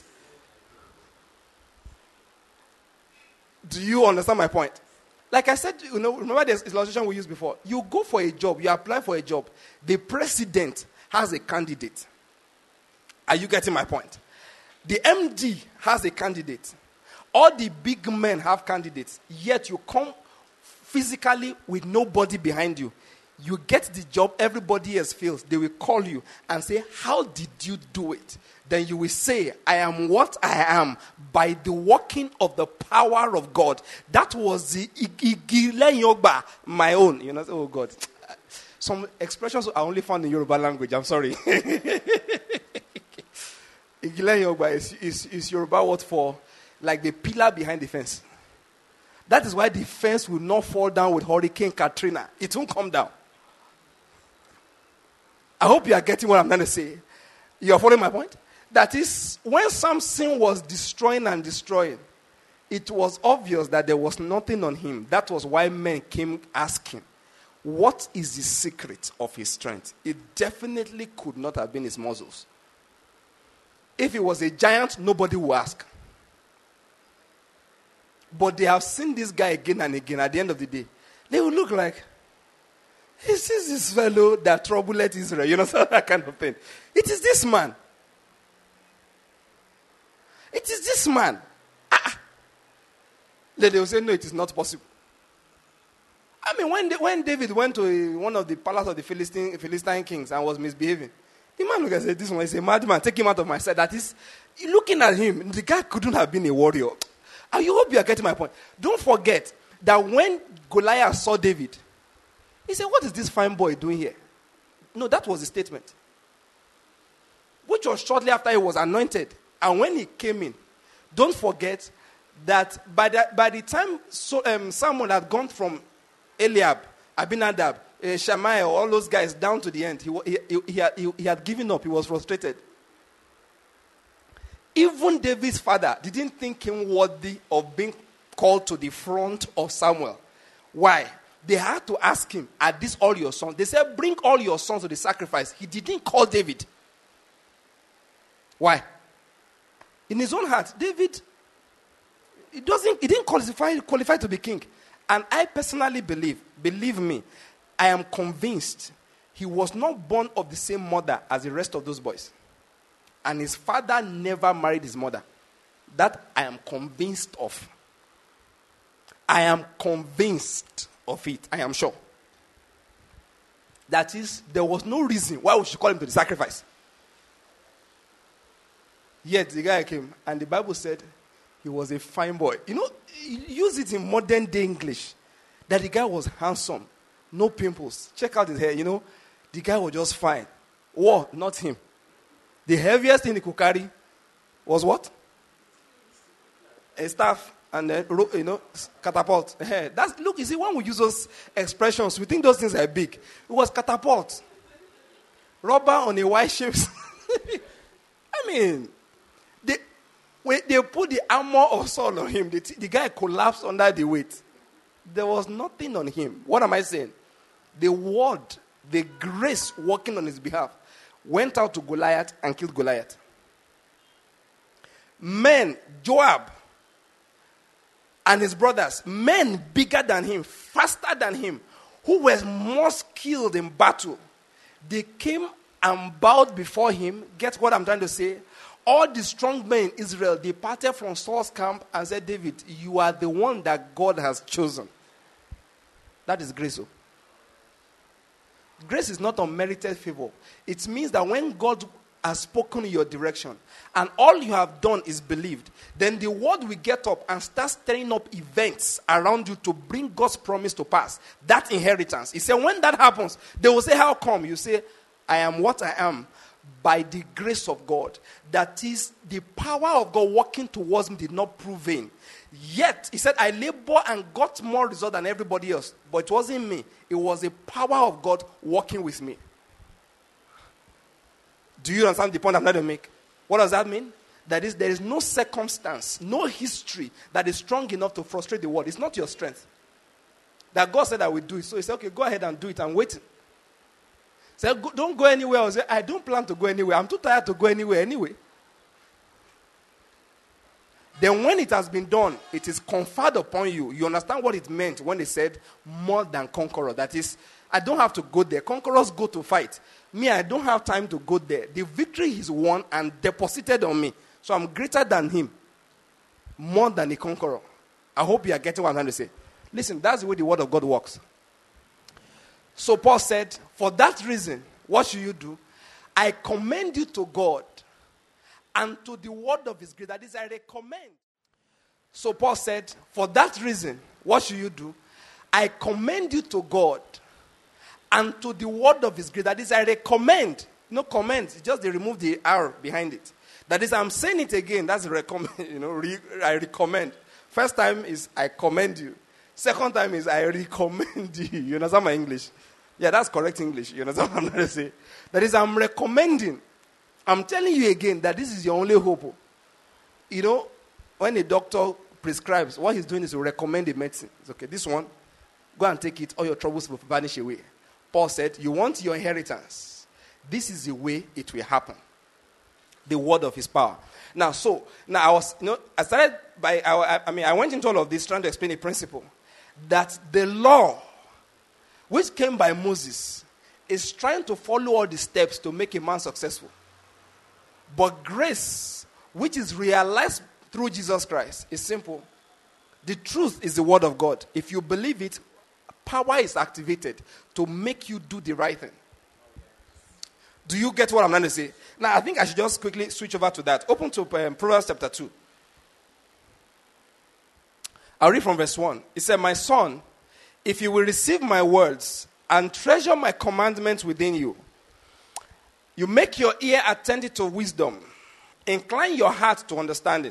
Do you understand my point? Like I said, you know, remember this illustration we used before. You go for a job, you apply for a job. The president has a candidate. Are you getting my point? The M D has a candidate. All the big men have candidates. Yet you come physically with nobody behind you. You get the job, everybody else fails. They will call you and say, how did you do it? Then you will say, I am what I am by the working of the power of God. That was the Igile Yogba, my own. You know, oh God. Some expressions are only found in Yoruba language. I'm sorry. Igile Yogba is, is, is Yoruba word for like the pillar behind the fence. That is why the fence will not fall down with Hurricane Katrina. It won't come down. I hope you are getting what I'm trying to say. You are following my point? That is, when Samson was destroying and destroying, it was obvious that there was nothing on him. That was why men came asking, what is the secret of his strength? It definitely could not have been his muscles. If he was a giant, nobody would ask. But they have seen this guy again and again. At the end of the day, they will look like, is this this fellow that troubled Israel? You know, that kind of thing. It is this man. It is this man. Ah. Then they will say, no, it is not possible. I mean, when, they, when David went to a, one of the palace of the Philistine, Philistine kings and was misbehaving, the man looked and said, this one is a madman. Take him out of my sight. That is, looking at him, the guy couldn't have been a warrior. I hope you are getting my point. Don't forget that when Goliath saw David, he said, what is this fine boy doing here? No, that was the statement. which was shortly after he was anointed. And when he came in, don't forget that by the, by the time so, um, Samuel had gone from Eliab, Abinadab, uh, Shammai, all those guys down to the end, he, he, he, he, had, he, he had given up. He was frustrated. Even David's father didn't think him worthy of being called to the front of Samuel. Why? They had to ask him, are these all your sons? They said, bring all your sons to the sacrifice. He didn't call David. Why? In his own heart, David, he doesn't, he didn't qualify, qualify to be king. And I personally believe, believe me, I am convinced he was not born of the same mother as the rest of those boys. And his father never married his mother. That I am convinced of. I am convinced of it. I am sure. That is, there was no reason why we should call him to the sacrifice. Yet the guy came, and the Bible said he was a fine boy. You know, use it in modern day English. That the guy was handsome, no pimples. Check out his hair, you know. The guy was just fine. War, not him. The heaviest thing he could carry was what? A staff and then, you know, catapult. That's, look, you see, when we use those expressions, we think those things are big. It was catapult. Rubber on a white ship. I mean, they, when they put the armor of Saul on him, the, the guy collapsed under the weight. There was nothing on him. What am I saying? The word, the grace working on his behalf, went out to Goliath and killed Goliath. Men, Joab and his brothers, men bigger than him, faster than him, who were more skilled in battle, they came and bowed before him. Get what I'm trying to say? All the strong men in Israel departed from Saul's camp and said, David, you are the one that God has chosen. That is grace. Oh. Grace is not unmerited favor. It means that when God has spoken in your direction and all you have done is believed, then the word will get up and start stirring up events around you to bring God's promise to pass. That inheritance. He said when that happens, they will say, how come? You say, I am what I am by the grace of God. That is, the power of God working towards me did not prove vain. Yet, he said, I labor and got more result than everybody else. But it wasn't me. It was the power of God working with me. Do you understand the point I'm trying to make? What does that mean? That is, there is no circumstance, no history that is strong enough to frustrate the word. It's not your strength. That God said I will do it. So he said, okay, go ahead and do it. I'm waiting. Say, so don't go anywhere. I say, I don't plan to go anywhere. I'm too tired to go anywhere anyway. Then when it has been done, it is conferred upon you. You understand what it meant when they said more than conqueror. That is, I don't have to go there. Conquerors go to fight. Me, I don't have time to go there. The victory is won and deposited on me. So I'm greater than him. More than a conqueror. I hope you are getting what I'm trying to say. Listen, that's the way the word of God works. So Paul said, for that reason, what should you do? I commend you to God and to the word of his grace. That is, I recommend. So Paul said, for that reason, what should you do? I commend you to God and to the word of his grace. That is, I recommend. No comment. Just they remove the R behind it. That is, I'm saying it again. That's recommend. You know, re, I recommend. First time is I commend you. Second time is I recommend you. You understand my English? Yeah, that's correct English. You understand what I'm trying to say? That is, I'm recommending. I'm telling you again that this is your only hope. You know, when a doctor prescribes, what he's doing is to recommend a medicine. It's okay, this one, go and take it, all your troubles will vanish away. Paul said, you want your inheritance. This is the way it will happen. The word of his power. Now, so, now I was, you know, I started by, I, I mean, I went into all of this trying to explain a principle. That the law, which came by Moses, is trying to follow all the steps to make a man successful. But grace, which is realized through Jesus Christ, is simple. The truth is the word of God. If you believe it, power is activated to make you do the right thing. Do you get what I'm trying to say? Now, I think I should just quickly switch over to that. Open to um, Proverbs chapter two. I'll read from verse one. It said, my son, if you will receive my words and treasure my commandments within you, You make your ear attentive to wisdom. Incline your heart to understanding.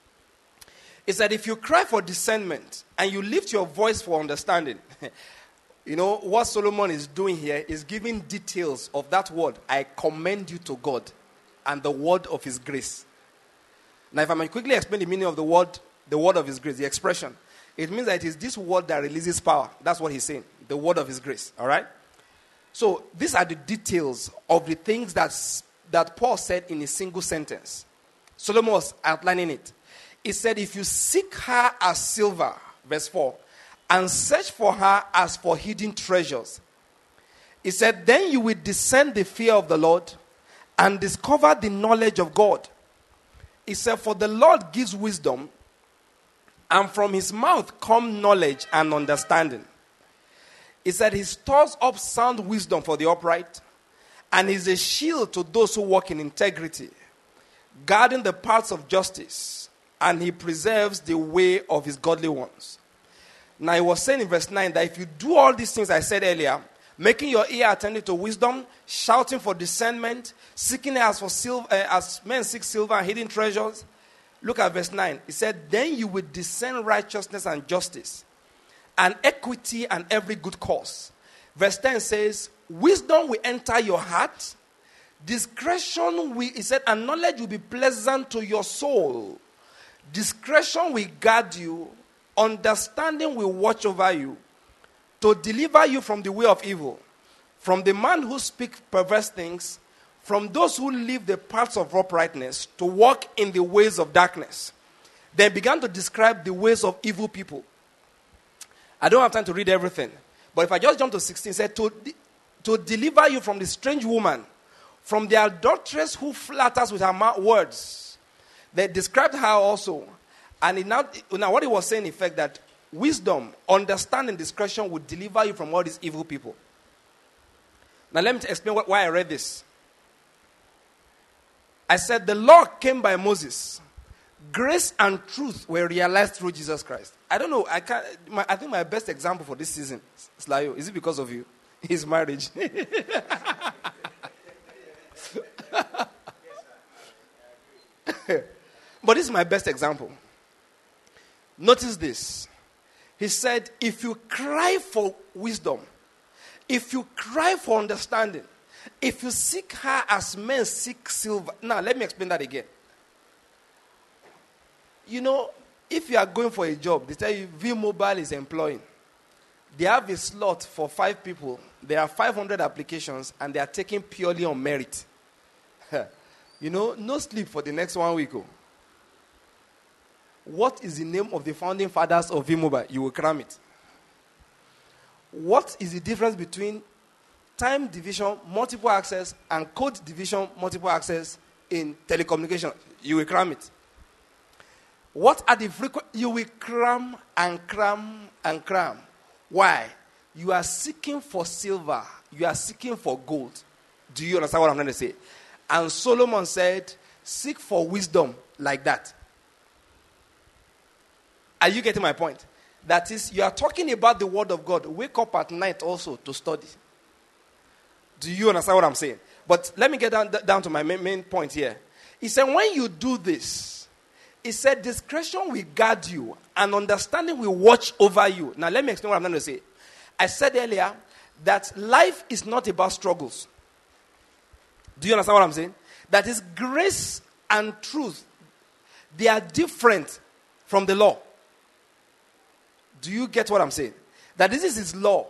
It said if you cry for discernment and you lift your voice for understanding, you know, what Solomon is doing here is giving details of that word. I commend you to God and the word of his grace. Now, if I may quickly explain the meaning of the word, the word of his grace, the expression, it means that it is this word that releases power. That's what he's saying, the word of his grace. All right? So, these are the details of the things that's, that Paul said in a single sentence. Solomon was outlining it. He said, if you seek her as silver, verse four, and search for her as for hidden treasures, he said, then you will discern the fear of the Lord and discover the knowledge of God. He said, for the Lord gives wisdom, and from his mouth come knowledge and understanding. He said, he stores up sound wisdom for the upright, and is a shield to those who walk in integrity, guarding the paths of justice, and he preserves the way of his godly ones. Now, he was saying in verse nine that if you do all these things I said earlier, making your ear attentive to wisdom, shouting for discernment, seeking as for silver, uh, as men seek silver and hidden treasures. Look at verse nine. He said, then you will discern righteousness and justice, and equity and every good cause. Verse ten says, wisdom will enter your heart, discretion will, he said, and knowledge will be pleasant to your soul. Discretion will guard you, understanding will watch over you, to deliver you from the way of evil, from the man who speaks perverse things, from those who live the paths of uprightness, to walk in the ways of darkness. Then began to describe the ways of evil people. I don't have time to read everything, but if I just jump to sixteen, it said, to, to deliver you from the strange woman, from the adulteress who flatters with her mouth words. They described her also. And it now, now what he was saying in effect, that wisdom, understanding, discretion would deliver you from all these evil people. Now let me explain what, why I read this. I said the law came by Moses. Grace and truth were realized through Jesus Christ. I don't know. I can't. My, I think my best example for this season, Slayo, is it because of you? His marriage. But this is my best example. Notice this. He said, if you cry for wisdom, if you cry for understanding, if you seek her as men seek silver. Now, let me explain that again. You know, if you are going for a job, they tell you V-Mobile is employing. They have a slot for five people. There are five hundred applications, and they are taking purely on merit. You know, no sleep for the next one week. Oh. What is the name of the founding fathers of V-Mobile? You will cram it. What is the difference between time division, multiple access, and code division, multiple access in telecommunication? You will cram it. What are the frequent? You will cram and cram and cram. Why? You are seeking for silver. You are seeking for gold. Do you understand what I'm trying to say? And Solomon said, seek for wisdom like that. Are you getting my point? That is, you are talking about the word of God. Wake up at night also to study. Do you understand what I'm saying? But let me get down, down to my main, main point here. He said, when you do this, he said, discretion will guard you and understanding will watch over you. Now, let me explain what I'm going to say. I said earlier that life is not about struggles. Do you understand what I'm saying? That is, grace and truth, they are different from the law. Do you get what I'm saying? That this is his law.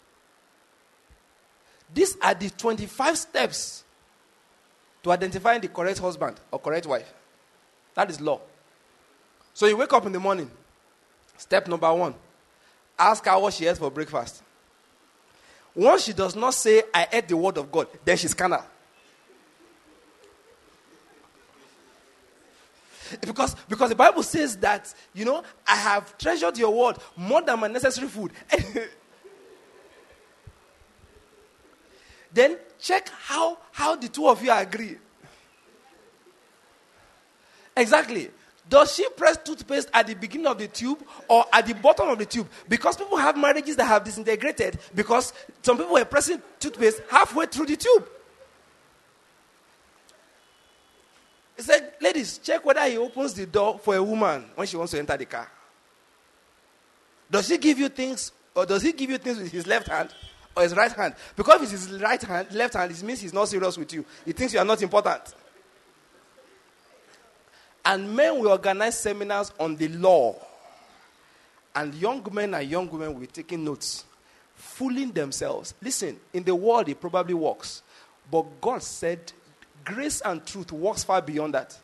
These are the twenty-five steps to identifying the correct husband or correct wife. That is law. So you wake up in the morning. Step number one. Ask her what she ate for breakfast. Once she does not say, I ate the word of God, then she's carnal. Because, because the Bible says that, you know, I have treasured your word more than my necessary food. Then check how, how the two of you agree. Exactly. Does she press toothpaste at the beginning of the tube or at the bottom of the tube? Because people have marriages that have disintegrated because some people were pressing toothpaste halfway through the tube. He said, ladies, check whether he opens the door for a woman when she wants to enter the car. Does he give you things, or does he give you things with his left hand or his right hand? Because if it's his right hand, left hand, it means he's not serious with you. He thinks you are not important. And men will organize seminars on the law. And young men and young women will be taking notes, fooling themselves. Listen, in the world it probably works. But God said grace and truth works far beyond that.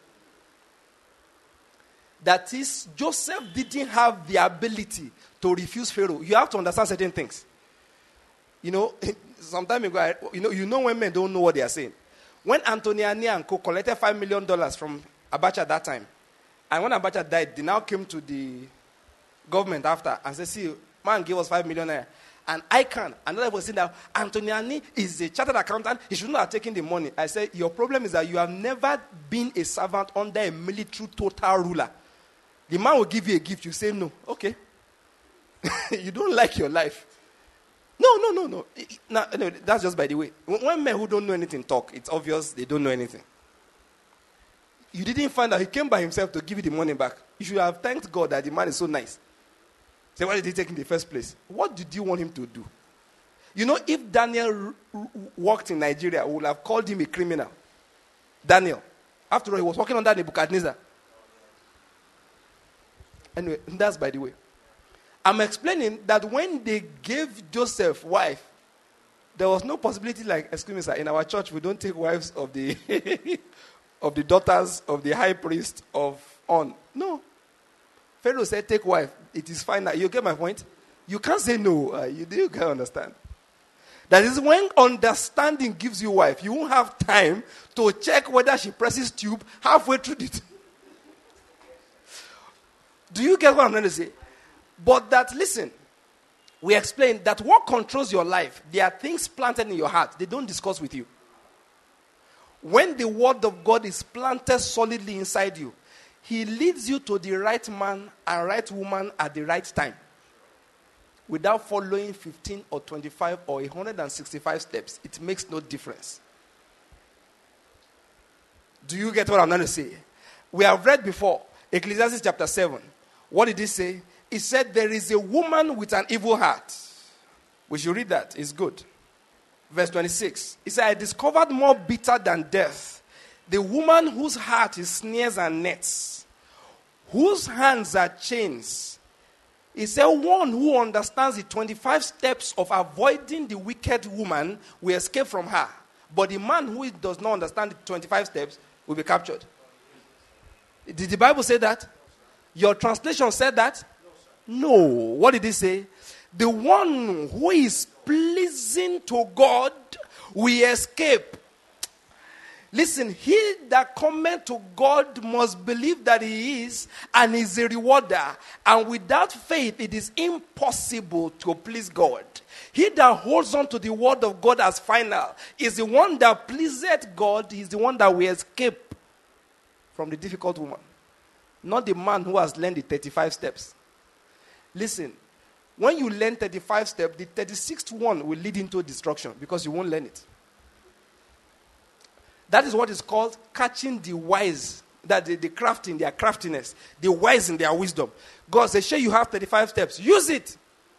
That is, Joseph didn't have the ability to refuse Pharaoh. You have to understand certain things. You know, some time ago, I, you know, you know when men don't know what they are saying. When Anthony and Co collected five million dollars from Abacha at that time, and when Abacha died, they now came to the government after and said, see, man gave us five million naira. And I can. Another was saying that Antoniani is a chartered accountant. He should not have taken the money. I said, your problem is that you have never been a servant under a military total ruler. The man will give you a gift. You say no. Okay. You don't like your life. No, no, no, no. no. No, that's just by the way. When men who don't know anything talk, it's obvious they don't know anything. You didn't find out he came by himself to give you the money back. You should have thanked God that the man is so nice. Say, why did he take in the first place? What did you want him to do? You know, if Daniel r- r- worked in Nigeria, we would have called him a criminal. Daniel. After all, he was working under Nebuchadnezzar. Anyway, that's by the way. I'm explaining that when they gave Joseph wife, there was no possibility like, excuse me, sir, in our church, we don't take wives of the of the daughters of the high priest of On. No. Pharaoh said, take wife. It is fine. You get my point? You can't say no. Uh, you do can't understand. That is when understanding gives you wife, you won't have time to check whether she presses tube halfway through it. Do you get what I'm trying to say? But that, listen, we explained that what controls your life, there are things planted in your heart. They don't discuss with you. When the word of God is planted solidly inside you, he leads you to the right man and right woman at the right time. Without following fifteen or twenty-five or one hundred sixty-five steps, it makes no difference. Do you get what I'm trying to say? We have read before, Ecclesiastes chapter seven. What did he say? He said, there is a woman with an evil heart. We should read that. It's good. Verse twenty-six. He said, I discovered more bitter than death, the woman whose heart is snares and nets, whose hands are chains. He said, one who understands the twenty-five steps of avoiding the wicked woman will escape from her. But the man who does not understand the twenty-five steps will be captured. Did the Bible say that? Your translation said that? No. What did it say? The one who is pleasing to God will escape. Listen, he that cometh to God must believe that he is and is a rewarder. And without faith, it is impossible to please God. He that holds on to the word of God as final is the one that pleaseth God. He is the one that will escape from the difficult woman. Not the man who has learned the thirty-five steps. Listen, when you learn thirty-five steps, the thirty-sixth one will lead into destruction because you won't learn it. That is what is called catching the wise, that the, the craft in their craftiness, the wise in their wisdom. God says, sure, you have thirty-five steps. Use it.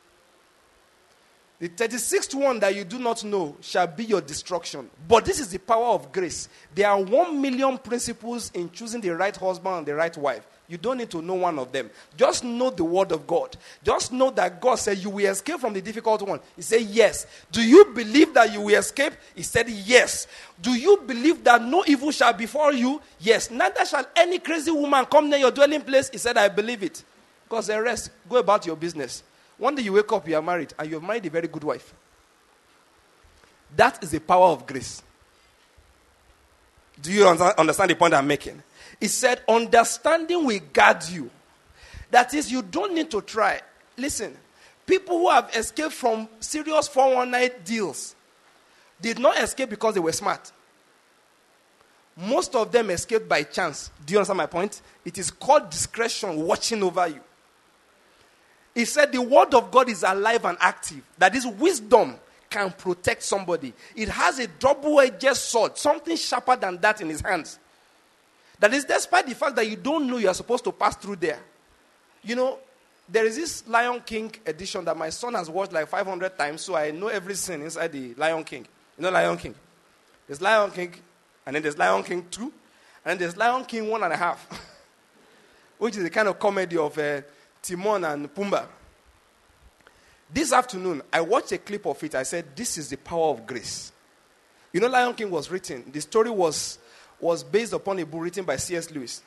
The thirty-sixth one that you do not know shall be your destruction. But this is the power of grace. There are one million principles in choosing the right husband and the right wife. You don't need to know one of them. Just know the word of God. Just know that God said you will escape from the difficult one. He said yes. Do you believe that you will escape? He said yes. Do you believe that no evil shall befall you? Yes. Neither shall any crazy woman come near your dwelling place. He said, I believe it. God said, rest. Go about your business. One day you wake up, you are married, and you have married a very good wife. That is the power of grace. Do you understand the point I'm making? He said, understanding will guard you. That is, you don't need to try. Listen, people who have escaped from serious four one nine deals did not escape because they were smart. Most of them escaped by chance. Do you understand my point? It is called discretion watching over you. He said the word of God is alive and active. That is, wisdom can protect somebody. It has a double-edged sword, something sharper than that in his hands. That is despite the fact that you don't know you are supposed to pass through there. You know, there is this Lion King edition that my son has watched like five hundred times, so I know every scene inside the Lion King. You know Lion King? There's Lion King, and then there's Lion King two, and then there's Lion King one and a half, which is the kind of comedy of uh, Timon and Pumbaa. This afternoon, I watched a clip of it. I said, this is the power of grace. You know, Lion King was written. The story was, was based upon a book written by C S Lewis.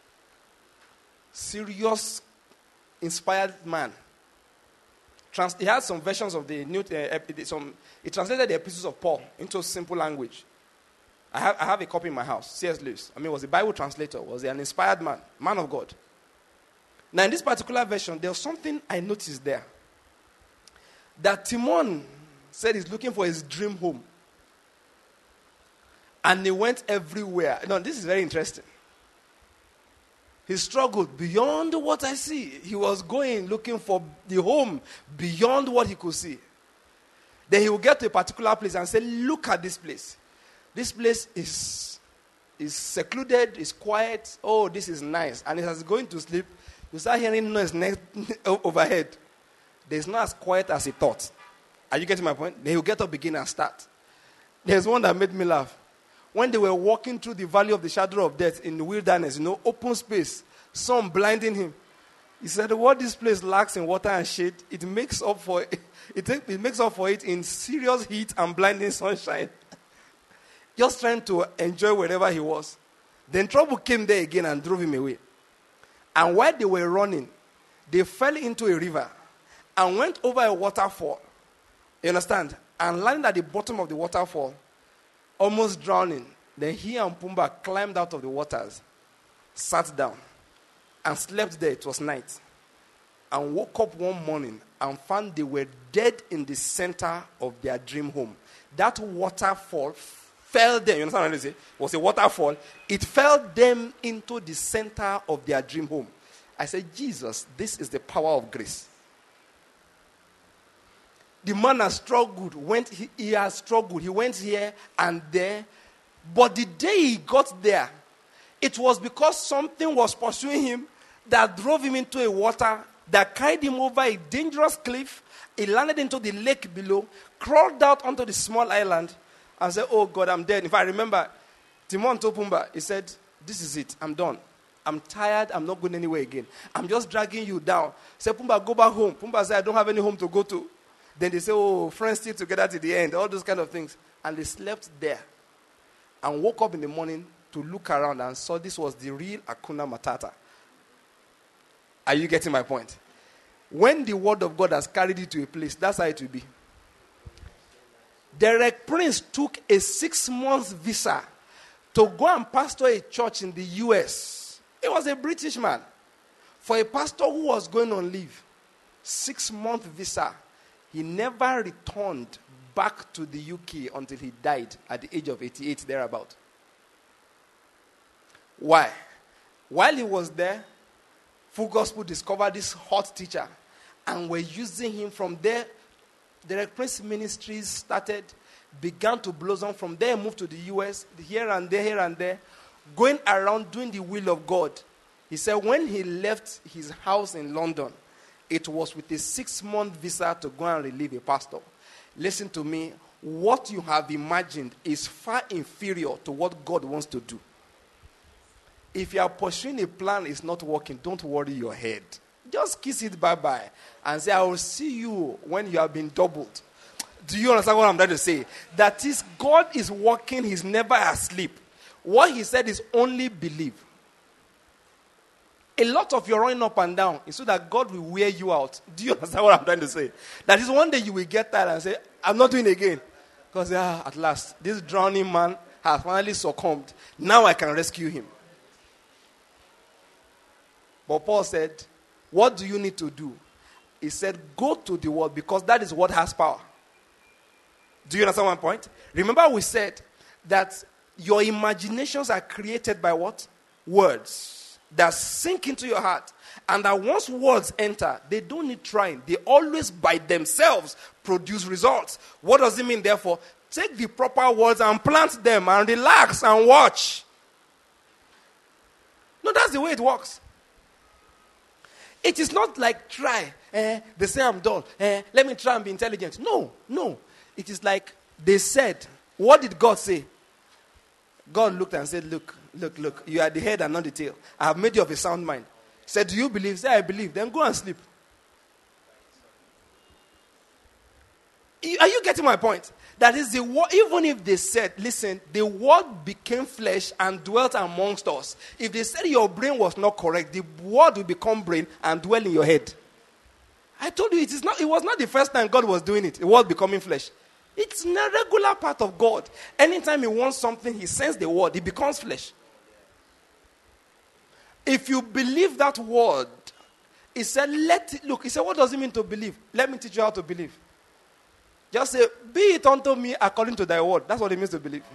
Serious, inspired man. Trans- he had some versions of the New, uh, some, he translated the epistles of Paul into simple language. I have, I have a copy in my house, C S Lewis. I mean, was a Bible translator, was an inspired man, man of God. Now, in this particular version, there was something I noticed there. That Timon said he's looking for his dream home. And he went everywhere. No, this is very interesting. He struggled beyond what I see. He was going, looking for the home beyond what he could see. Then he would get to a particular place and say, look at this place. This place is, is secluded, is quiet. Oh, this is nice. And as he's going to sleep, you start hearing noise next, overhead. There's not as quiet as he thought. Are you getting my point? Then he'll get up again and start. There's one that made me laugh. When they were walking through the valley of the shadow of death in the wilderness, you know, open space, sun blinding him. He said, what this place lacks in water and shade, it makes up for it, it, it makes up for it in serious heat and blinding sunshine. Just trying to enjoy wherever he was. Then trouble came there again and drove him away. And while they were running, they fell into a river and went over a waterfall. You understand? And landed at the bottom of the waterfall, almost drowning. Then he and Pumbaa climbed out of the waters, sat down, and slept there. It was night. And woke up one morning and found they were dead in the center of their dream home. That waterfall fell them. You understand what I say? It was a waterfall. It fell them into the center of their dream home. I said, Jesus, this is the power of grace. The man has struggled. Went, he, he has struggled. He went here and there. But the day he got there, it was because something was pursuing him that drove him into a water, that carried him over a dangerous cliff. He landed into the lake below, crawled out onto the small island, and said, oh God, I'm dead. If I remember, Timon told Pumbaa, he said, this is it. I'm done. I'm tired. I'm not going anywhere again. I'm just dragging you down. Say, Pumbaa, go back home. Pumbaa said, I don't have any home to go to. Then they say, oh, friends still together to the end, all those kind of things. And they slept there and woke up in the morning to look around and saw this was the real Hakuna Matata. Are you getting my point? When the word of God has carried you to a place, that's how it will be. Derek Prince took a six-month visa to go and pastor a church in the U S. He was a British man. For a pastor who was going on leave, six-month visa, he never returned back to the U K until he died at the age of eighty-eight, thereabout. Why? While he was there, Full Gospel discovered this hot teacher and were using him. From there. Derek Prince Ministries started, began to blossom. From there, moved to the U S, here and there, here and there, going around doing the will of God. He said when he left his house in London, it was with a six-month visa to go and relieve a pastor. Listen to me. What you have imagined is far inferior to what God wants to do. If you are pursuing a plan is not working, don't worry your head. Just kiss it bye-bye and say, I will see you when you have been doubled. Do you understand what I'm trying to say? That is, God is working. He's never asleep. What he said is only believe. A lot of your running up and down is so that God will wear you out. Do you understand what I'm trying to say? That is one day you will get tired and say, I'm not doing it again. Because ah, at last, this drowning man has finally succumbed. Now I can rescue him. But Paul said, what do you need to do? He said, go to the word, because that is what has power. Do you understand my point? Remember we said that your imaginations are created by what? Words that sink into your heart. And that once words enter, they don't need trying. They always by themselves produce results. What does it mean, therefore? Take the proper words and plant them and relax and watch. No, that's the way it works. It is not like try. Eh, they say I'm dull. Eh, let me try and be intelligent. No, no. It is like they said. What did God say? God looked and said, look, look, look. You are the head and not the tail. I have made you of a sound mind. He said, do you believe? Say, I believe. Then go and sleep. Are you getting my point? That is the word. Even if they said, listen, the word became flesh and dwelt amongst us. If they said your brain was not correct, the word will become brain and dwell in your head. I told you it is not. It was not the first time God was doing it. The word becoming flesh. It's a regular part of God. Anytime he wants something, he sends the word. It becomes flesh. If you believe that word, he said, let it, look, he said, what does it mean to believe? Let me teach you how to believe. Just say, be it unto me according to thy word. That's what it means to believe.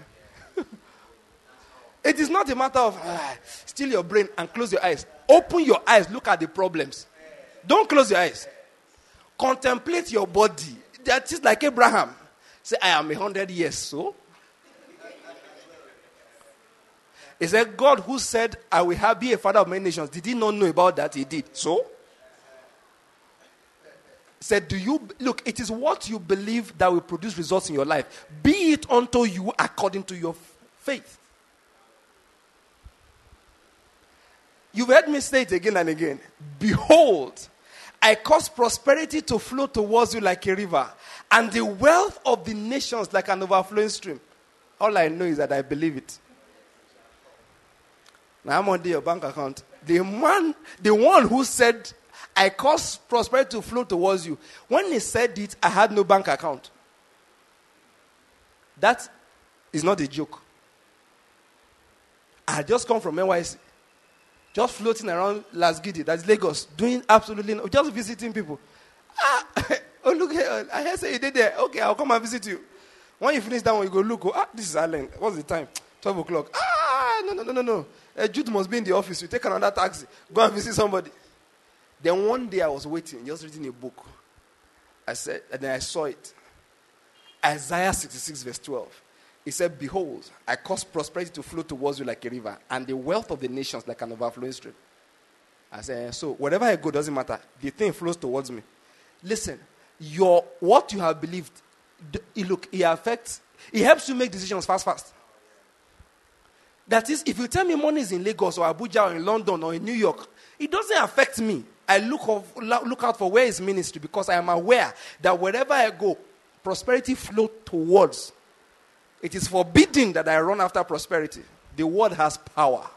It is not a matter of, ah, still your brain and close your eyes. Open your eyes, look at the problems. Don't close your eyes. Contemplate your body. That is like Abraham. Say, I am a hundred years, so? He said, God who said, I will have, be a father of many nations, did he not know about that? He did. So? He said, do you, look, it is what you believe that will produce results in your life. Be it unto you according to your f- faith. You've heard me say it again and again. Behold, I cause prosperity to flow towards you like a river, and the wealth of the nations like an overflowing stream. All I know is that I believe it. Now I'm on your bank account. The man, the one who said, I cause prosperity to flow towards you. When he said it, I had no bank account. That is not a joke. I had just come from N Y C. Just floating around Las Gidi, that's Lagos, doing absolutely no, just visiting people. Ah, oh look here, I heard say you did there. Okay, I'll come and visit you. When you finish that one, you go look. Oh, ah, this is Allen. What's the time? Twelve o'clock. Ah, no, no, no, no, no. Uh, Jude must be in the office. You take another taxi, go and visit somebody. Then one day I was waiting, just reading a book. I said, and then I saw it. Isaiah sixty-six, verse twelve. He said, behold, I cause prosperity to flow towards you like a river, and the wealth of the nations like an overflowing stream. I said, so wherever I go, doesn't matter. The thing flows towards me. Listen, your what you have believed, it, look, it affects, it helps you make decisions fast, fast. That is, if you tell me money is in Lagos or Abuja or in London or in New York, it doesn't affect me. I look, of, look out for where is ministry because I am aware that wherever I go, prosperity flows towards. It is forbidden that I run after prosperity. The word has power.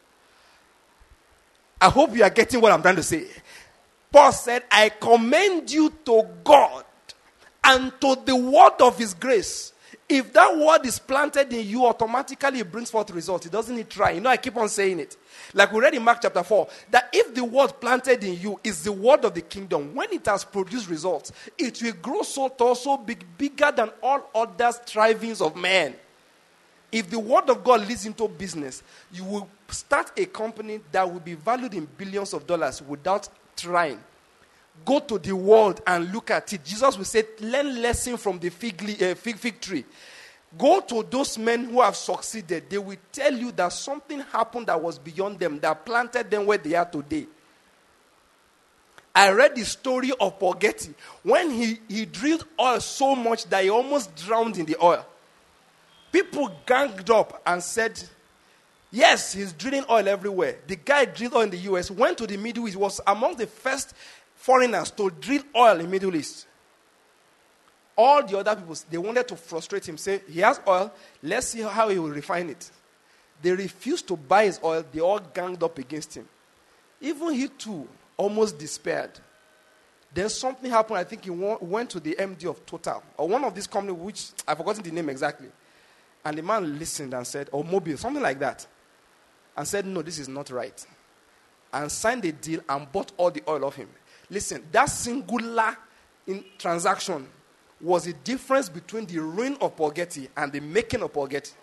I hope you are getting what I'm trying to say. Paul said, I commend you to God and to the word of his grace. If that word is planted in you, automatically it brings forth results. It doesn't need try. You know, I keep on saying it. Like we read in Mark chapter four, that if the word planted in you is the word of the kingdom, when it has produced results, it will grow so tall, so big, bigger than all other strivings of man. If the word of God leads into business, you will start a company that will be valued in billions of dollars without trying. Go to the world and look at it. Jesus will say, learn lesson from the fig, uh, fig, fig tree. Go to those men who have succeeded. They will tell you that something happened that was beyond them, that planted them where they are today. I read the story of Paul Getty. When he, he drilled oil so much that he almost drowned in the oil. People ganged up and said, yes, he's drilling oil everywhere. The guy drilled oil in the U S, went to the Middle East, was among the first foreigners to drill oil in the Middle East. All the other people, they wanted to frustrate him, say, he has oil, let's see how he will refine it. They refused to buy his oil. They all ganged up against him. Even he too almost despaired. Then something happened. I think he went to the M D of Total, or one of these companies, which I've forgotten the name exactly. And the man listened and said, or Mobile, something like that, and said, no, this is not right. And signed a deal and bought all the oil off him. Listen, that singular in transaction was the difference between the ruin of Paul Getty and the making of Paul Getty.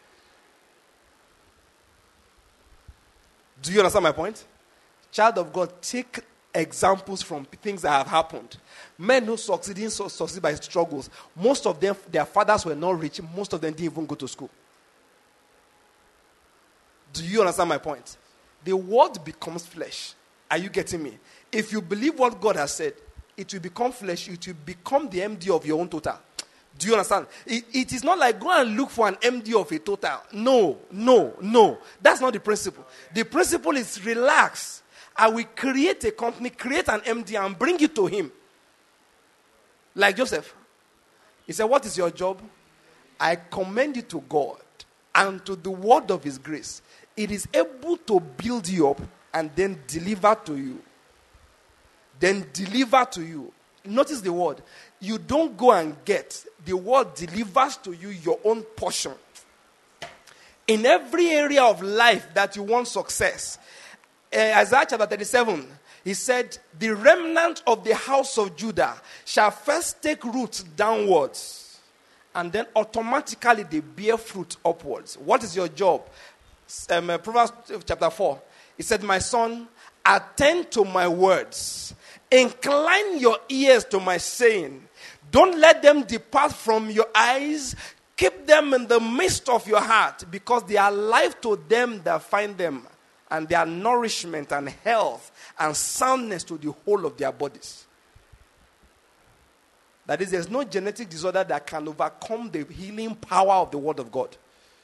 Do you understand my point? Child of God, take examples from things that have happened. Men who succeed didn't succeed by struggles. Most of them, their fathers were not rich. Most of them didn't even go to school. Do you understand my point? the word becomes flesh. Are you getting me? If you believe what God has said, it will become flesh. It will become the M D of your own total. Do you understand? It, it is not like go and look for an M D of a total. No, no, no. That's not the principle. The principle is relax. I will create a company, create an M D and bring it to him. Like Joseph. He said, what is your job? I commend you to God and to the word of his grace. It is able to build you up and then deliver to you. Then deliver to you. Notice the word. You don't go and get. The word delivers to you your own portion. In every area of life that you want success. Uh, Isaiah chapter thirty-seven, he said, the remnant of the house of Judah shall first take root downwards. And then automatically they bear fruit upwards. What is your job? Um, uh, Proverbs chapter four. He said, my son, attend to my words. Incline your ears to my saying. Don't let them depart from your eyes. Keep them in the midst of your heart, because they are life to them that find them, and their nourishment and health and soundness to the whole of their bodies. That is, there's no genetic disorder that can overcome the healing power of the word of God.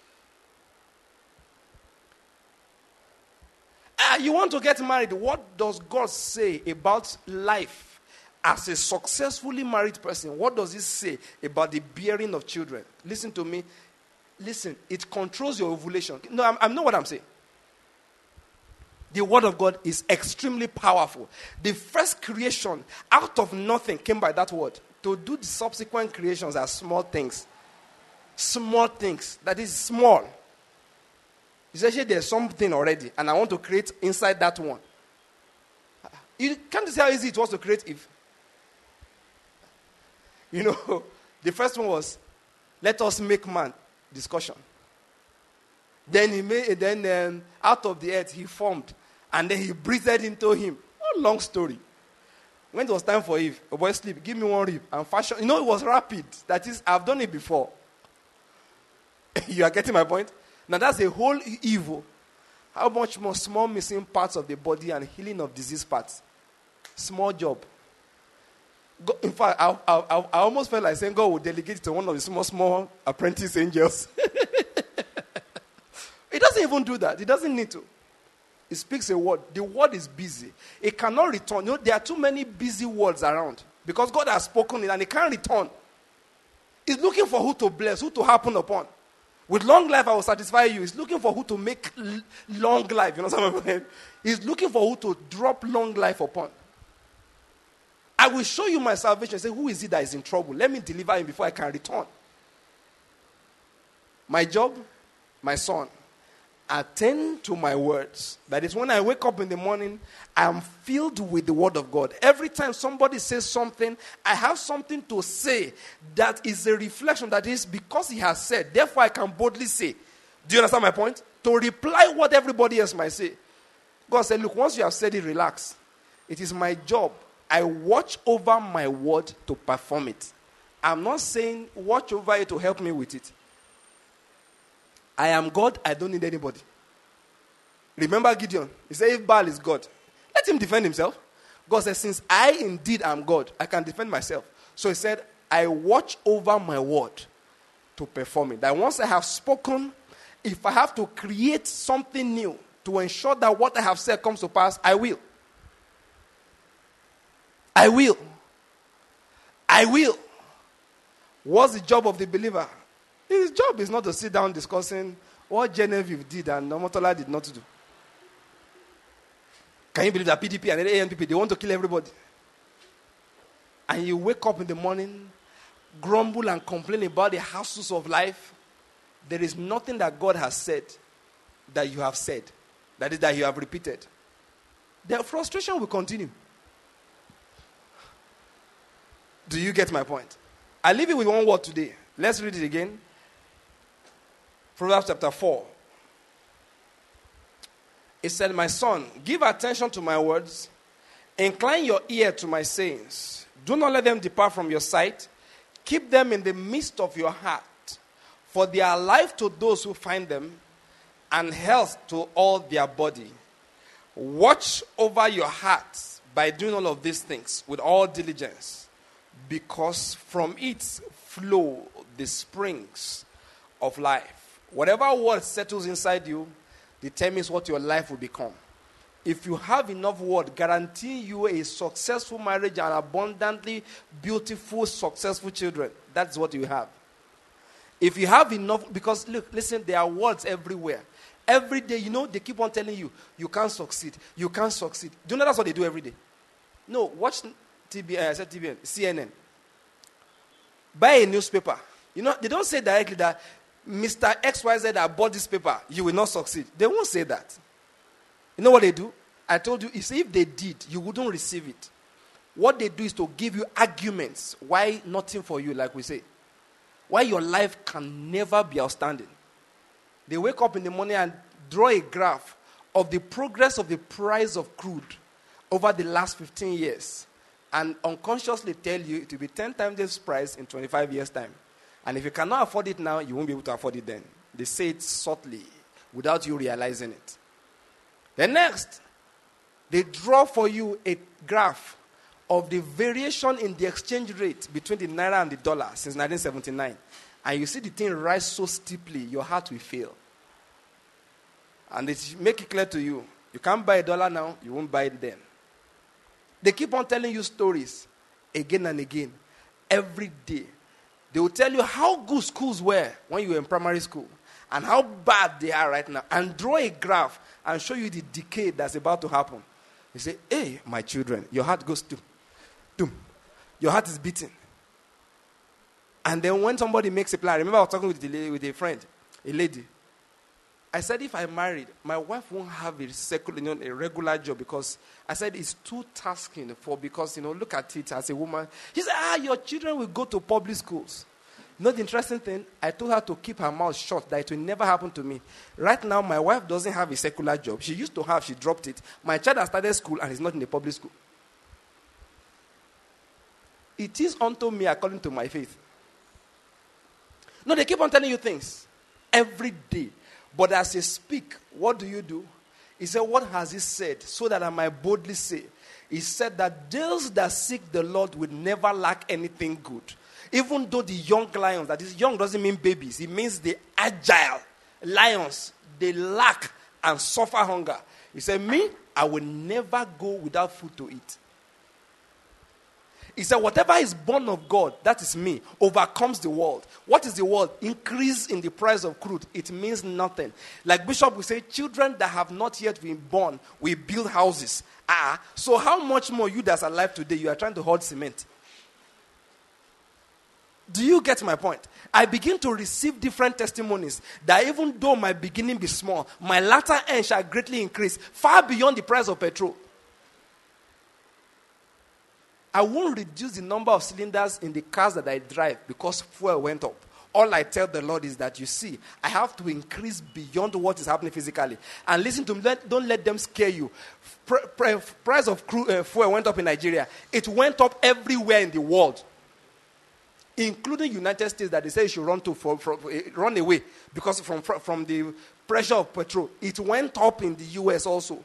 Uh, you want to get married. What does God say about life as a successfully married person? What does it say about the bearing of children? Listen to me. Listen, it controls your ovulation. No, I'm, I know what I'm saying. The word of God is extremely powerful. The first creation out of nothing came by that word. To do the subsequent creations are small things. Small things. That is small. Essentially, there's something already, and I want to create inside that one. You can't see how easy it was to create Eve. You know, the first one was, let us make man, discussion. Then he made, then um, out of the earth he formed, and then he breathed into him. Oh, long story. When it was time for Eve, a boy sleep, give me one rib and fashion. You know, it was rapid. That is, I've done it before. You are getting my point? Now that's a whole evil. How much more small missing parts of the body and healing of disease parts? Small job. God, in fact, I, I, I, I almost felt like saying God would delegate it to one of the small, small apprentice angels. He doesn't even do that. He doesn't need to. He speaks a word. The word is busy. It cannot return. You know, there are too many busy words around. Because God has spoken it and it can't return. He's looking for who to bless, who to happen upon. With long life, I will satisfy you. He's looking for who to make l- long life. You know what I'm saying? He's looking for who to drop long life upon. I will show you my salvation. Say, who is it that is in trouble? Let me deliver him before I can return. My job, my son, attend to my words. That is, when I wake up in the morning, I am filled with the word of God. Every time somebody says something, I have something to say that is a reflection, that is because he has said. Therefore, I can boldly say. Do you understand my point? To reply what everybody else might say. God said, look, once you have said it, relax. It is my job. I watch over my word to perform it. I'm not saying watch over it to help me with it. I am God, I don't need anybody. Remember Gideon? He said, if Baal is God, let him defend himself. God said, since I indeed am God, I can defend myself. So he said, I watch over my word to perform it. That once I have spoken, if I have to create something new to ensure that what I have said comes to pass, I will. I will. I will. What's the job of the believer? His job is not to sit down discussing what Genevieve did and Omotola did not do. Can you believe that P D P and A N P P, they want to kill everybody? And you wake up in the morning, grumble and complain about the hassles of life. There is nothing that God has said that you have said. That is, that you have repeated. The frustration will continue. Do you get my point? I leave it with one word today. Let's read it again. Proverbs chapter four. It said, my son, give attention to my words. Incline your ear to my sayings. Do not let them depart from your sight. Keep them in the midst of your heart. For they are life to those who find them, and health to all their body. Watch over your heart by doing all of these things with all diligence, because from it flow the springs of life. Whatever word settles inside you determines what your life will become. If you have enough word guaranteeing you a successful marriage and abundantly beautiful, successful children, that's what you have. If you have enough, because look, listen, there are words everywhere. Every day, you know, they keep on telling you, you can't succeed, you can't succeed. Do you know that's what they do every day? No, watch T B N, I said T B N, C N N. Buy a newspaper. You know, they don't say directly that Mister X Y Z that bought this paper, you will not succeed. They won't say that. You know what they do? I told you, if they did, you wouldn't receive it. What they do is to give you arguments why nothing for you, like we say. Why your life can never be outstanding. They wake up in the morning and draw a graph of the progress of the price of crude over the last fifteen years. And unconsciously tell you it will be ten times this price in twenty-five years' time. And if you cannot afford it now, you won't be able to afford it then. They say it subtly without you realizing it. Then next, they draw for you a graph of the variation in the exchange rate between the naira and the dollar since nineteen seventy-nine. And you see the thing rise so steeply, your heart will fail. And they make it clear to you, you can't buy a dollar now, you won't buy it then. They keep on telling you stories again and again, every day. They will tell you how good schools were when you were in primary school and how bad they are right now, and draw a graph and show you the decay that's about to happen. You say, hey, my children, your heart goes to, doom. Your heart is beating. And then when somebody makes a plan, I remember I was talking with, the, with a friend, a lady. I said, if I married, my wife won't have a, secular, you know, a regular job, because I said it's too tasking for, because, you know, look at it as a woman. She said, ah, your children will go to public schools. You know the interesting thing? I told her to keep her mouth shut, that it will never happen to me. Right now, my wife doesn't have a secular job. She used to have, she dropped it. My child has started school and is not in a public school. It is unto me according to my faith. No, they keep on telling you things every day. But as they speak, what do you do? He said, what has he said? So that I might boldly say. He said that those that seek the Lord will never lack anything good. Even though the young lions, that is young doesn't mean babies. It means the agile lions, they lack and suffer hunger. He said, me, I will never go without food to eat. He said, whatever is born of God, that is me, overcomes the world. What is the world? Increase in the price of crude. It means nothing. Like Bishop will say, children that have not yet been born will build houses. Ah, so how much more you that's alive today, you are trying to hoard cement? Do you get my point? I begin to receive different testimonies that even though my beginning be small, my latter end shall greatly increase, far beyond the price of petrol. I won't reduce the number of cylinders in the cars that I drive because fuel went up. All I tell the Lord is that, you see, I have to increase beyond what is happening physically. And listen to me, don't let them scare you. Pr- pr- price of crude, uh, fuel went up in Nigeria. It went up everywhere in the world, including United States, that they say you should run to for, for, uh, run away because from, from the pressure of petrol. It went up in the U S also.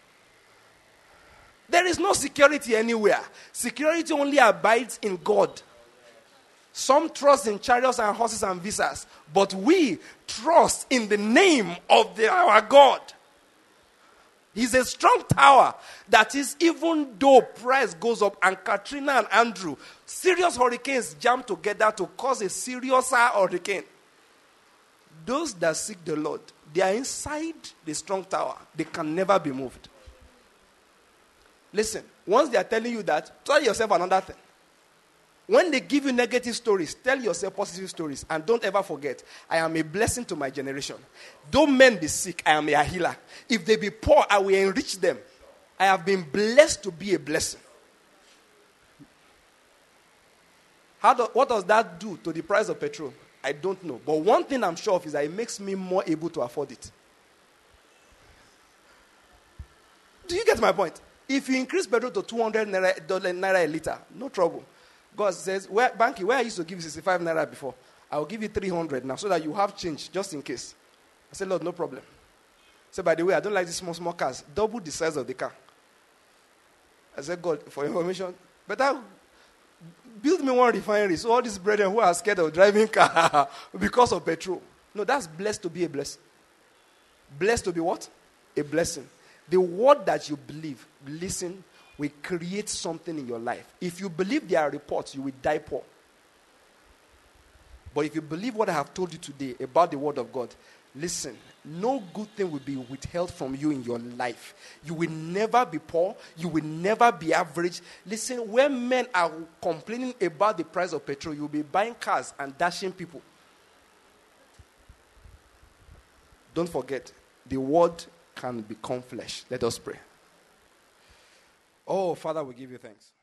There is no security anywhere. Security only abides in God. Some trust in chariots and horses and visas, but we trust in the name of the, our God. He's a strong tower. That is, even though price goes up, and Katrina and Andrew, serious hurricanes jam together to cause a serious hurricane. Those that seek the Lord, they are inside the strong tower. They can never be moved. Listen, once they are telling you that, tell yourself another thing. When they give you negative stories, tell yourself positive stories. And don't ever forget, I am a blessing to my generation. Though men be sick, I am a healer. If they be poor, I will enrich them. I have been blessed to be a blessing. How do, what does that do to the price of petrol? I don't know. But one thing I'm sure of is that it makes me more able to afford it. Do you get my point? If you increase petrol to two hundred naira, naira a liter, no trouble. God says, where, Banky, where I used to give you sixty-five naira before, I will give you three hundred now so that you have change just in case. I said, Lord, no problem. So, by the way, I don't like these small, small cars. Double the size of the car. I said, God, for information, better build me one refinery. So all these brethren who are scared of driving car because of petrol. No, that's blessed to be a blessing. Blessed to be what? A blessing. The word that you believe, listen, will create something in your life. If you believe there are reports, you will die poor. But if you believe what I have told you today about the word of God, listen, no good thing will be withheld from you in your life. You will never be poor. You will never be average. Listen, when men are complaining about the price of petrol, you will be buying cars and dashing people. Don't forget, the word can become flesh. Let us pray. Oh, Father, we give you thanks.